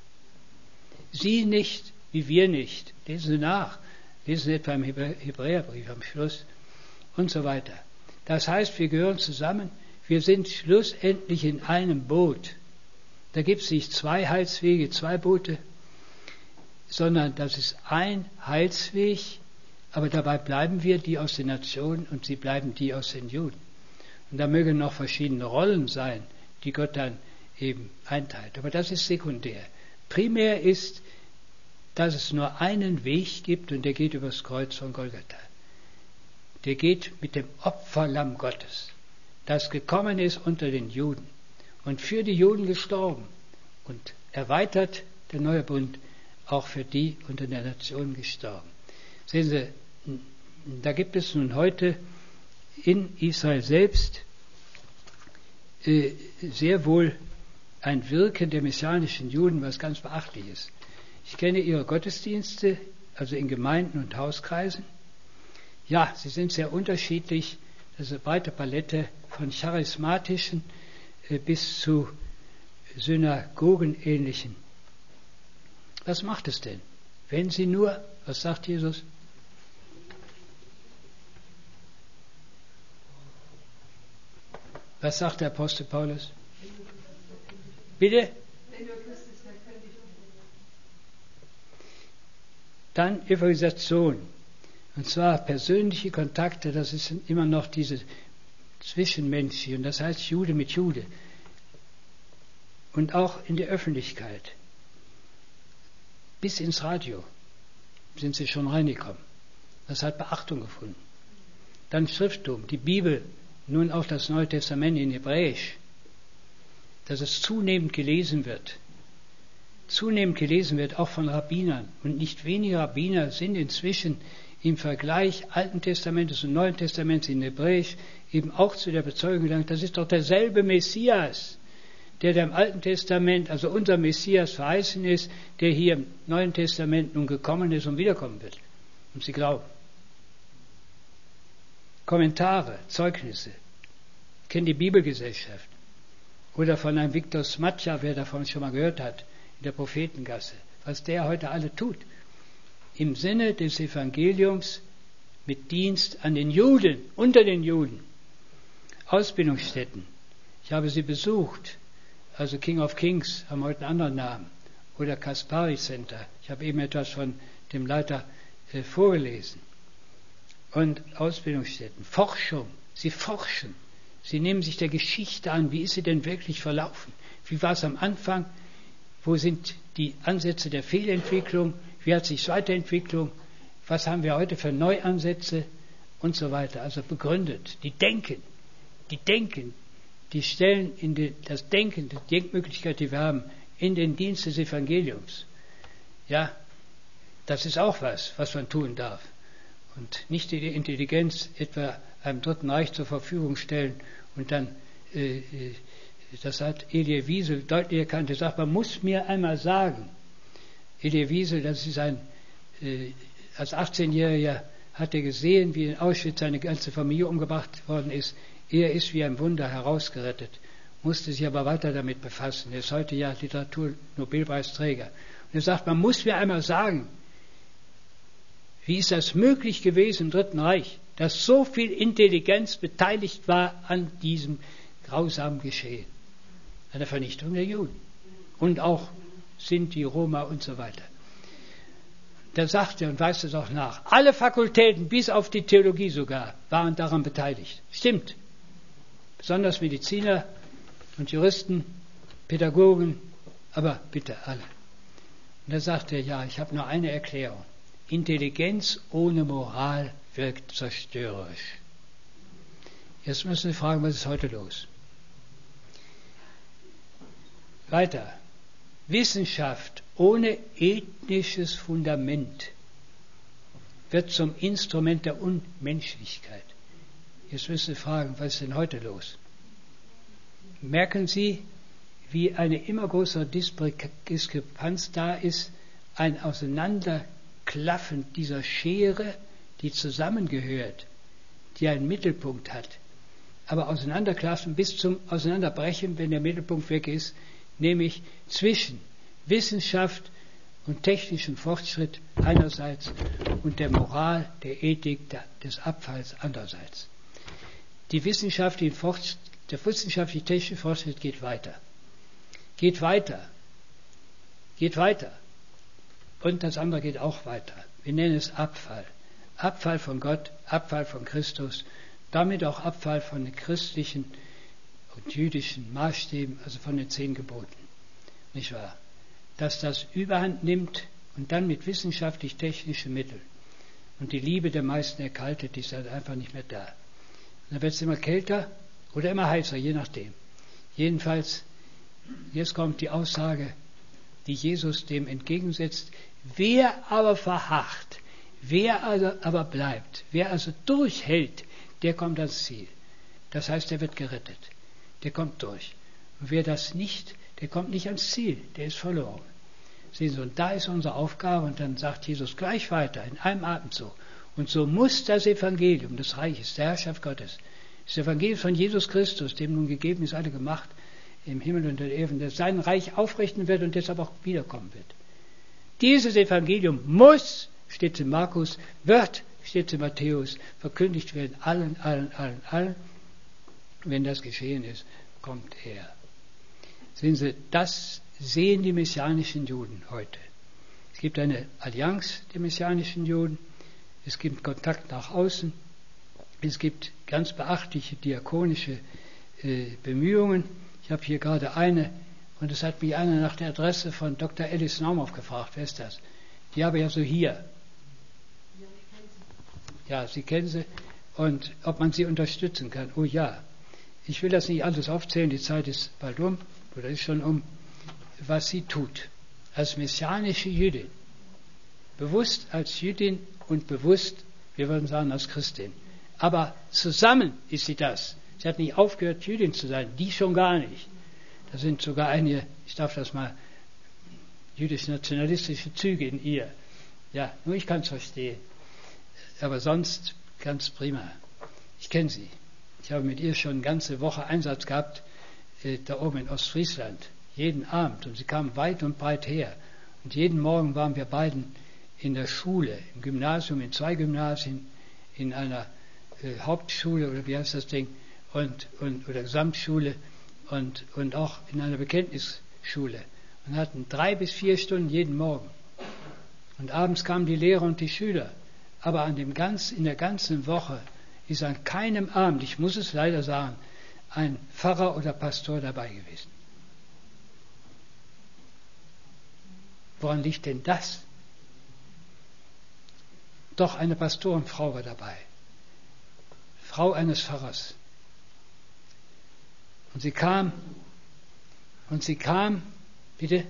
Sie nicht, wie wir nicht. Lesen Sie nach. Lesen Sie etwa im Hebräerbrief am Schluss und so weiter. Das heißt, wir gehören zusammen. Wir sind schlussendlich in einem Boot. Da gibt es nicht zwei Heilswege, zwei Boote, sondern das ist ein Heilsweg, aber dabei bleiben wir die aus den Nationen und sie bleiben die aus den Juden. Und da mögen noch verschiedene Rollen sein, die Gott dann eben einteilt. Aber das ist sekundär. Primär ist, dass es nur einen Weg gibt und der geht übers Kreuz von Golgatha. Der geht mit dem Opferlamm Gottes, das gekommen ist unter den Juden und für die Juden gestorben und erweitert der neue Bund auch für die unter der Nation gestorben. Sehen Sie, da gibt es nun heute in Israel selbst sehr wohl ein Wirken der messianischen Juden, was ganz beachtlich ist. Ich kenne ihre Gottesdienste, also in Gemeinden und Hauskreisen. Ja, sie sind sehr unterschiedlich. Das ist eine breite Palette von charismatischen bis zu synagogenähnlichen. Was macht es denn? Wenn sie nur, was sagt Jesus? Was sagt der Apostel Paulus? Bitte? Dann Evangelisation. Und zwar persönliche Kontakte, das ist immer noch diese zwischenmenschliche, und das heißt Jude mit Jude. Und auch in der Öffentlichkeit. Bis ins Radio sind sie schon reingekommen. Das hat Beachtung gefunden. Dann Schrifttum, die Bibel, nun auch das Neue Testament in Hebräisch, dass es zunehmend gelesen wird. Zunehmend gelesen wird, auch von Rabbinern. Und nicht wenige Rabbiner sind inzwischen im Vergleich Alten Testamentes und Neuen Testaments in Hebräisch eben auch zu der Bezeugung gelangt, das ist doch derselbe Messias, der im Alten Testament, also unser Messias verheißen ist, der hier im Neuen Testament nun gekommen ist und wiederkommen wird. Und sie glauben. Kommentare, Zeugnisse, kennen die Bibelgesellschaft oder von einem Viktor Smatja, wer davon schon mal gehört hat, in der Prophetengasse, was der heute alle tut, im Sinne des Evangeliums mit Dienst an den Juden, unter den Juden, Ausbildungsstätten. Ich habe sie besucht, also King of Kings haben heute einen anderen Namen, oder Kaspari Center. Ich habe eben etwas von dem Leiter vorgelesen. Und Ausbildungsstätten, Forschung, sie forschen, sie nehmen sich der Geschichte an, wie ist sie denn wirklich verlaufen? Wie war es am Anfang? Wo sind die Ansätze der Fehlentwicklung? Wie hat sich Weiterentwicklung? Was haben wir heute für Neuansätze? Und so weiter. Also begründet. Die denken, die stellen das Denken, die Denkmöglichkeit, die wir haben, in den Dienst des Evangeliums. Ja, das ist auch was man tun darf. Und nicht die Intelligenz etwa einem Dritten Reich zur Verfügung stellen und dann, das hat Elie Wiesel deutlich erkannt, er sagt, man muss mir einmal sagen, Elie Wiesel, das ist als 18-Jähriger hat er gesehen, wie in Auschwitz seine ganze Familie umgebracht worden ist. Er ist wie ein Wunder herausgerettet, musste sich aber weiter damit befassen. Er ist heute ja Literatur-Nobelpreisträger. Und er sagt, man muss mir einmal sagen, wie ist das möglich gewesen im Dritten Reich, dass so viel Intelligenz beteiligt war an diesem grausamen Geschehen, an der Vernichtung der Juden und auch Sinti, Roma und so weiter. Da sagt er und weist es auch nach, alle Fakultäten, bis auf die Theologie sogar, waren daran beteiligt. Stimmt. Besonders Mediziner und Juristen, Pädagogen, aber bitte alle. Und da sagt er, ja, ich habe nur eine Erklärung. Intelligenz ohne Moral wirkt zerstörerisch. Jetzt müssen wir fragen, was ist heute los? Weiter. Wissenschaft ohne ethnisches Fundament wird zum Instrument der Unmenschlichkeit. Jetzt müssen Sie fragen, was ist denn heute los? Merken Sie, wie eine immer größere Diskrepanz da ist, ein Auseinanderklaffen dieser Schere, die zusammengehört, die einen Mittelpunkt hat, aber auseinanderklaffen bis zum Auseinanderbrechen, wenn der Mittelpunkt weg ist, nämlich zwischen Wissenschaft und technischem Fortschritt einerseits und der Moral, der Ethik, des Abfalls andererseits. Der wissenschaftlich-technische Fortschritt geht weiter. Und das andere geht auch weiter. Wir nennen es Abfall. Abfall von Gott, Abfall von Christus, damit auch Abfall von den christlichen und jüdischen Maßstäben, also von den 10 Geboten. Nicht wahr? Dass das Überhand nimmt und dann mit wissenschaftlich-technischen Mitteln und die Liebe der meisten erkaltet, die ist halt einfach nicht mehr da. Und dann wird es immer kälter oder immer heißer, je nachdem. Jedenfalls, jetzt kommt die Aussage, die Jesus dem entgegensetzt. Wer aber verharrt, wer also aber bleibt, wer also durchhält, der kommt ans Ziel. Das heißt, der wird gerettet. Der kommt durch. Und wer das nicht, der kommt nicht ans Ziel, der ist verloren. Sehen Sie, und da ist unsere Aufgabe, und dann sagt Jesus gleich weiter, in einem Atemzug. Und so muss das Evangelium des Reiches, der Herrschaft Gottes, das Evangelium von Jesus Christus, dem nun gegeben ist, alle gemacht, im Himmel und der Erde, der sein Reich aufrichten wird und deshalb auch wiederkommen wird. Dieses Evangelium muss, steht in Markus, wird, steht in Matthäus, verkündigt werden allen. Wenn das geschehen ist, kommt er. Sehen Sie, das sehen die messianischen Juden heute. Es gibt eine Allianz der messianischen Juden, es gibt Kontakt nach außen, es gibt ganz beachtliche diakonische Bemühungen. Ich habe hier gerade eine, und es hat mich einer nach der Adresse von Dr. Alice Naumoff gefragt. Wer ist das? Die habe ich also hier. Ja, Sie kennen sie. Und ob man sie unterstützen kann. Oh ja. Ich will das nicht alles aufzählen, die Zeit ist bald um, oder ist schon um, was sie tut. Als messianische Jüdin. Bewusst als Jüdin und bewusst Wir würden sagen, als Christin. Aber zusammen ist sie das. Sie hat nicht aufgehört, Jüdin zu sein. Die schon gar nicht. Da sind sogar einige, ich darf das mal, jüdisch-nationalistische Züge in ihr. Ja, nur ich kann es verstehen. Aber sonst ganz prima. Ich kenne sie. Ich habe mit ihr schon eine ganze Woche Einsatz gehabt, da oben in Ostfriesland. Jeden Abend. Und sie kam weit und breit her. Und jeden Morgen waren wir beiden in der Schule, im Gymnasium, in 2 Gymnasien, in einer Hauptschule oder wie heißt das Ding, oder Gesamtschule und auch in einer Bekenntnisschule. Und hatten 3 bis 4 Stunden jeden Morgen. Und abends kamen die Lehrer und die Schüler. Aber in der ganzen Woche ist an keinem Abend, ich muss es leider sagen, ein Pfarrer oder Pastor dabei gewesen. Woran liegt denn das? Doch eine Pastorenfrau war dabei. Frau eines Pfarrers. Und sie kam, bitte?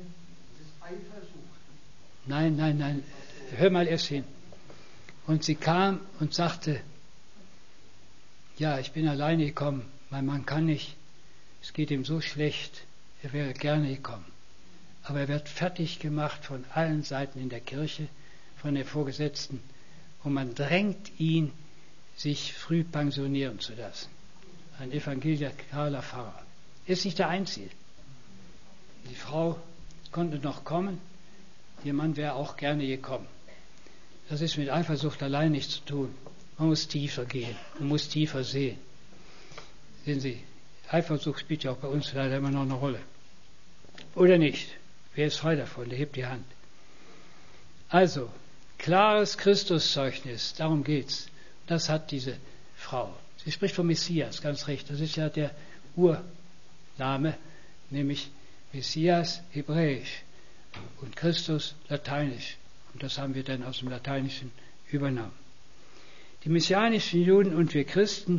Nein, hör mal erst hin. Und sie kam und sagte, ja, ich bin alleine gekommen, mein Mann kann nicht, es geht ihm so schlecht, er wäre gerne gekommen. Aber er wird fertig gemacht von allen Seiten in der Kirche, von den Vorgesetzten, und man drängt ihn, sich früh pensionieren zu lassen. Ein evangelikaler Pfarrer. Er ist nicht der Einzige. Die Frau konnte noch kommen, ihr Mann wäre auch gerne gekommen. Das ist mit Eifersucht allein nichts zu tun. Man muss tiefer gehen, man muss tiefer sehen. Sehen Sie, Eifersucht spielt ja auch bei uns leider immer noch eine Rolle. Oder nicht? Wer ist frei davon? Der hebt die Hand. Also, klares Christuszeugnis, darum geht's. Das hat diese Frau. Sie spricht vom Messias, ganz recht. Das ist ja der Urname, nämlich Messias hebräisch und Christus lateinisch. Und das haben wir dann aus dem Lateinischen übernommen. Die messianischen Juden und wir Christen,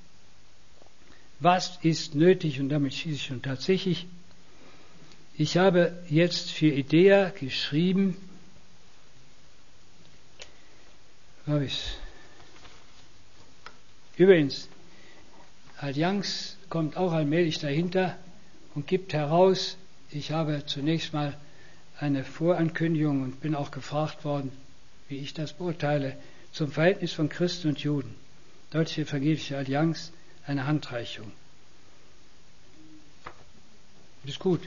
was ist nötig? Und damit schließe ich schon tatsächlich. Ich habe jetzt für IDEA geschrieben, übrigens, Allianz kommt auch allmählich dahinter und gibt heraus, ich habe zunächst mal eine Vorankündigung und bin auch gefragt worden, wie ich das beurteile, zum Verhältnis von Christen und Juden. Deutsche Evangelische Allianz, eine Handreichung. Das ist gut.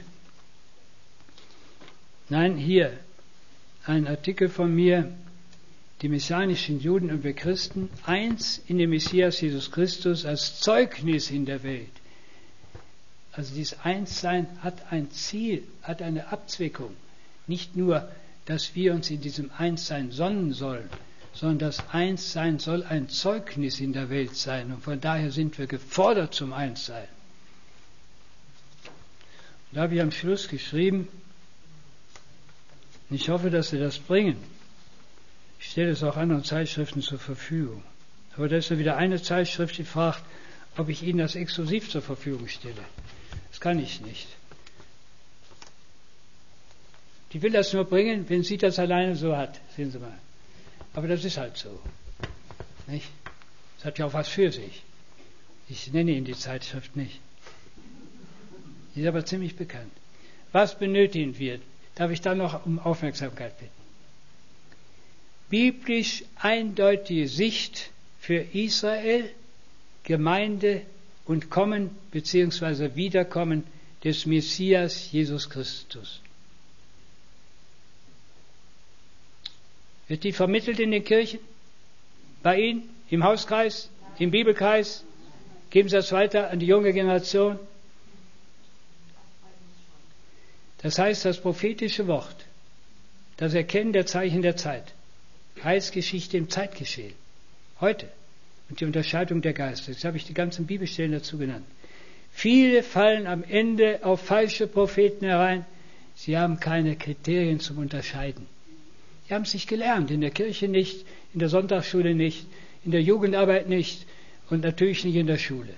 Nein, hier ein Artikel von mir, die messianischen Juden und wir Christen, eins in dem Messias Jesus Christus als Zeugnis in der Welt. Also dieses Einssein hat ein Ziel, hat eine Abzweckung. Nicht nur, dass wir uns in diesem Einssein sonnen sollen, sondern das Einssein soll ein Zeugnis in der Welt sein. Und von daher sind wir gefordert zum Einssein. Und da habe ich am Schluss geschrieben, ich hoffe, dass Sie das bringen. Ich stelle es auch anderen Zeitschriften zur Verfügung. Aber da ist ja wieder eine Zeitschrift, die fragt, ob ich Ihnen das exklusiv zur Verfügung stelle. Das kann ich nicht. Die will das nur bringen, wenn sie das alleine so hat. Sehen Sie mal. Aber das ist halt so. Nicht? Das hat ja auch was für sich. Ich nenne Ihnen die Zeitschrift nicht. Die ist aber ziemlich bekannt. Was benötigen wir? Darf ich da noch um Aufmerksamkeit bitten? Biblisch eindeutige Sicht für Israel, Gemeinde und Kommen bzw. Wiederkommen des Messias Jesus Christus. Wird die vermittelt in den Kirchen? Bei Ihnen? Im Hauskreis? Im Bibelkreis? Geben Sie das weiter an die junge Generation? Das heißt, das prophetische Wort, das Erkennen der Zeichen der Zeit, Heilsgeschichte im Zeitgeschehen, heute, und die Unterscheidung der Geister. Jetzt habe ich die ganzen Bibelstellen dazu genannt. Viele fallen am Ende auf falsche Propheten herein. Sie haben keine Kriterien zum Unterscheiden. Sie haben es nicht gelernt, in der Kirche nicht, in der Sonntagsschule nicht, in der Jugendarbeit nicht und natürlich nicht in der Schule.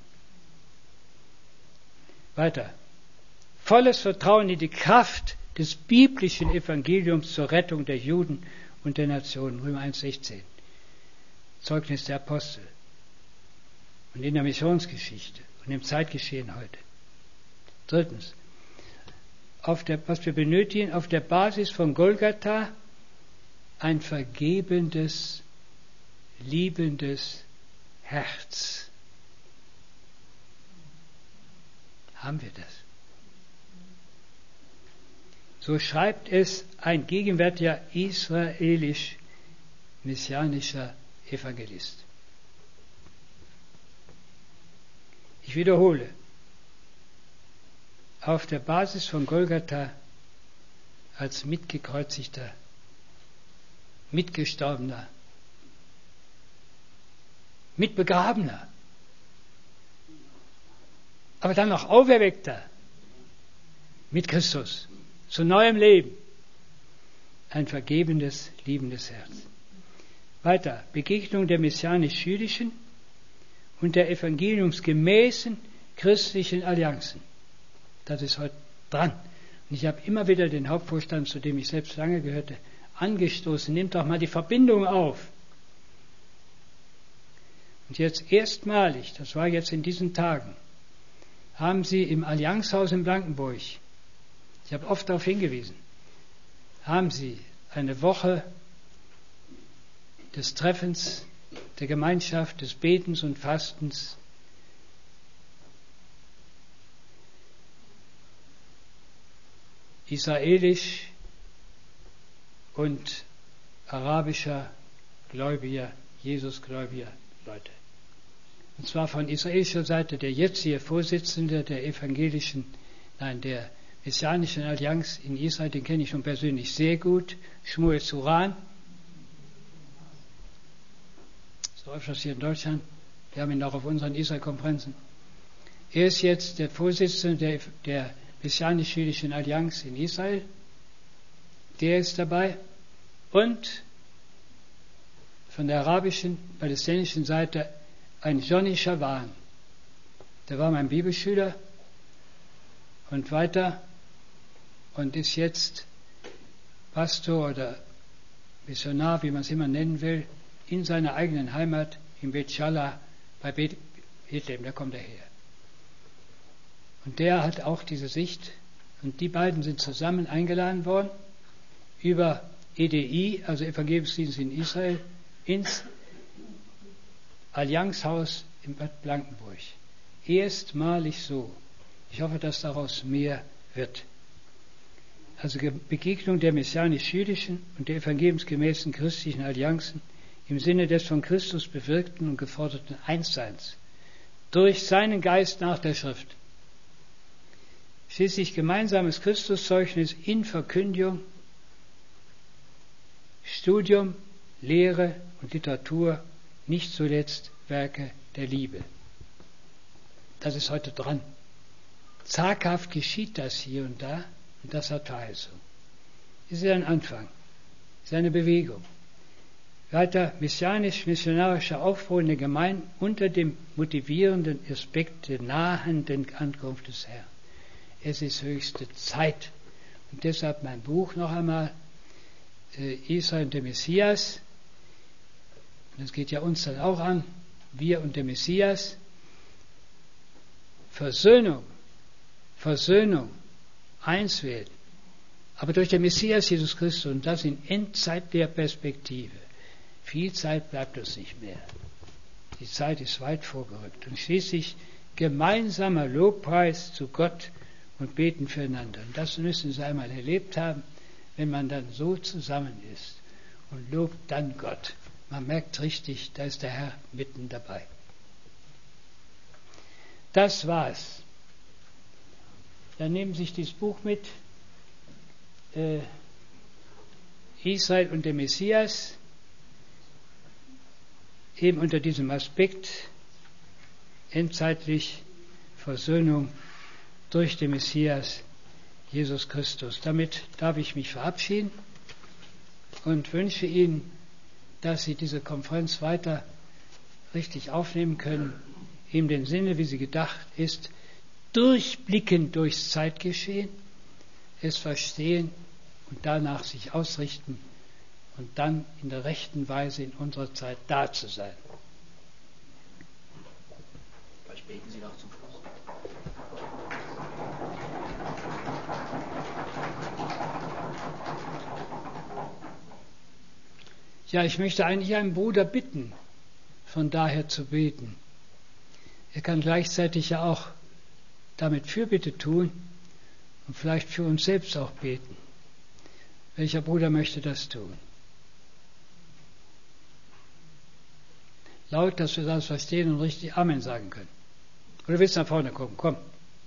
Weiter. Volles Vertrauen in die Kraft des biblischen Evangeliums zur Rettung der Juden und der Nationen. Römer 1,16. Zeugnis der Apostel und in der Missionsgeschichte und im Zeitgeschehen heute. Drittens, was wir benötigen, auf der Basis von Golgatha ein vergebendes, liebendes Herz. Haben wir das? So schreibt es ein gegenwärtiger israelisch-messianischer Evangelist. Ich wiederhole, auf der Basis von Golgatha als mitgekreuzigter, mitgestorbener, mitbegrabener, aber dann noch auferweckter mit Christus zu neuem Leben. Ein vergebendes, liebendes Herz. Weiter, Begegnung der messianisch-jüdischen und der evangeliumsgemäßen christlichen Allianzen. Das ist heute dran. Und ich habe immer wieder den Hauptvorstand, zu dem ich selbst lange gehörte, angestoßen. Nehmt doch mal die Verbindung auf. Und jetzt erstmalig, das war jetzt in diesen Tagen, haben sie im Allianzhaus in Blankenburg, ich habe oft darauf hingewiesen, haben sie eine Woche des Treffens, der Gemeinschaft, des Betens und Fastens israelisch und arabischer Gläubiger, Jesusgläubiger Leute. Und zwar von israelischer Seite der jetzige Vorsitzende der der Messianischen Allianz in Israel, den kenne ich schon persönlich sehr gut, Shmuel Suran. So öfters hier in Deutschland. Wir haben ihn auch auf unseren Israel-Konferenzen. Er ist jetzt der Vorsitzende der Messianisch-Jüdischen Allianz in Israel. Der ist dabei. Und von der arabischen, palästinensischen Seite ein Johnny Shawan. Der war mein Bibelschüler und weiter und ist jetzt Pastor oder Missionar, wie man es immer nennen will, in seiner eigenen Heimat in Bet Shala bei Bethlehem, da kommt er her. Und der hat auch diese Sicht und die beiden sind zusammen eingeladen worden über EDI, also Evangeliumsdienst in Israel, ins Allianzhaus in Bad Blankenburg. Erstmalig so. Ich hoffe, dass daraus mehr wird. Also Begegnung der messianisch-jüdischen und der evangeliumsgemäßen christlichen Allianzen im Sinne des von Christus bewirkten und geforderten Einsseins durch seinen Geist nach der Schrift. Schließlich gemeinsames Christuszeugnis in Verkündigung, Studium, Lehre und Literatur, nicht zuletzt Werke der Liebe. Das ist heute dran. Zaghaft geschieht das hier und da und das hat Verheißung. Das ist ein Anfang, das ist eine Bewegung. Weiter messianisch-missionarischer Aufbau in der Gemeinde unter dem motivierenden Aspekt der nahenden Ankunft des Herrn. Es ist höchste Zeit. Und deshalb mein Buch noch einmal, Israel und der Messias. Und das geht ja uns dann auch an, wir und der Messias. Versöhnung, eins werden. Aber durch den Messias Jesus Christus und das in endzeitlicher Perspektive. Viel Zeit bleibt uns nicht mehr. Die Zeit ist weit vorgerückt. Und schließlich gemeinsamer Lobpreis zu Gott und beten füreinander. Und das müssen Sie einmal erlebt haben, wenn man dann so zusammen ist und lobt dann Gott. Man merkt richtig, da ist der Herr mitten dabei. Das war's. Dann nehmen Sie sich dieses Buch mit, Israel und der Messias, eben unter diesem Aspekt endzeitlich Versöhnung durch den Messias Jesus Christus. Damit darf ich mich verabschieden und wünsche Ihnen, dass Sie diese Konferenz weiter richtig aufnehmen können, in dem Sinne, wie sie gedacht ist, durchblicken durchs Zeitgeschehen, es verstehen und danach sich ausrichten und dann in der rechten Weise in unserer Zeit da zu sein. Vielleicht beten Sie noch zum Schluss. Ja, ich möchte eigentlich einen Bruder bitten, von daher zu beten. Er kann gleichzeitig ja auch damit Fürbitte tun und vielleicht für uns selbst auch beten. Welcher Bruder möchte das tun? Laut, dass wir das verstehen und richtig Amen sagen können. Oder willst du nach vorne kommen? Komm.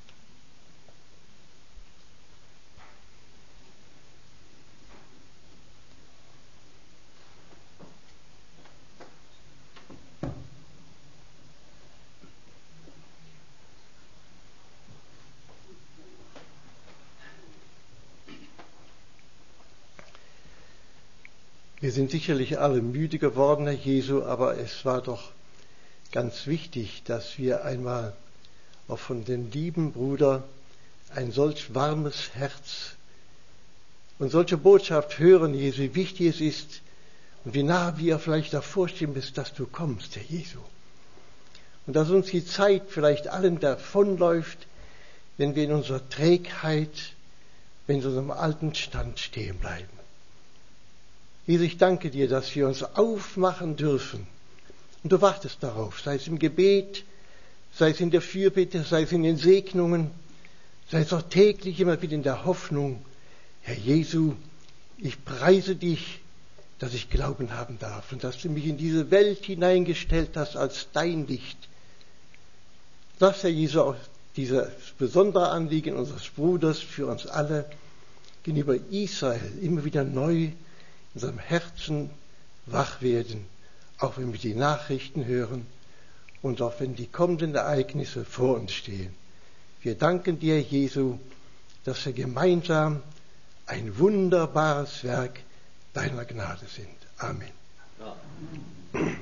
Wir sind sicherlich alle müde geworden, Herr Jesu, aber es war doch ganz wichtig, dass wir einmal auch von dem lieben Bruder ein solch warmes Herz und solche Botschaft hören, Jesu, wie wichtig es ist und wie nah wir vielleicht davor stehen, bis dass du kommst, Herr Jesu. Und dass uns die Zeit vielleicht allen davonläuft, wenn wir in unserer Trägheit, wenn wir in unserem alten Stand stehen bleiben. Jesus, ich danke dir, dass wir uns aufmachen dürfen. Und du wartest darauf, sei es im Gebet, sei es in der Fürbitte, sei es in den Segnungen, sei es auch täglich immer wieder in der Hoffnung, Herr Jesu, ich preise dich, dass ich Glauben haben darf und dass du mich in diese Welt hineingestellt hast als dein Licht. Lass, Herr Jesu, auch dieses besondere Anliegen unseres Bruders für uns alle gegenüber Israel immer wieder neu in unserem Herzen wach werden, auch wenn wir die Nachrichten hören und auch wenn die kommenden Ereignisse vor uns stehen. Wir danken dir, Jesu, dass wir gemeinsam ein wunderbares Werk deiner Gnade sind. Amen. Ja.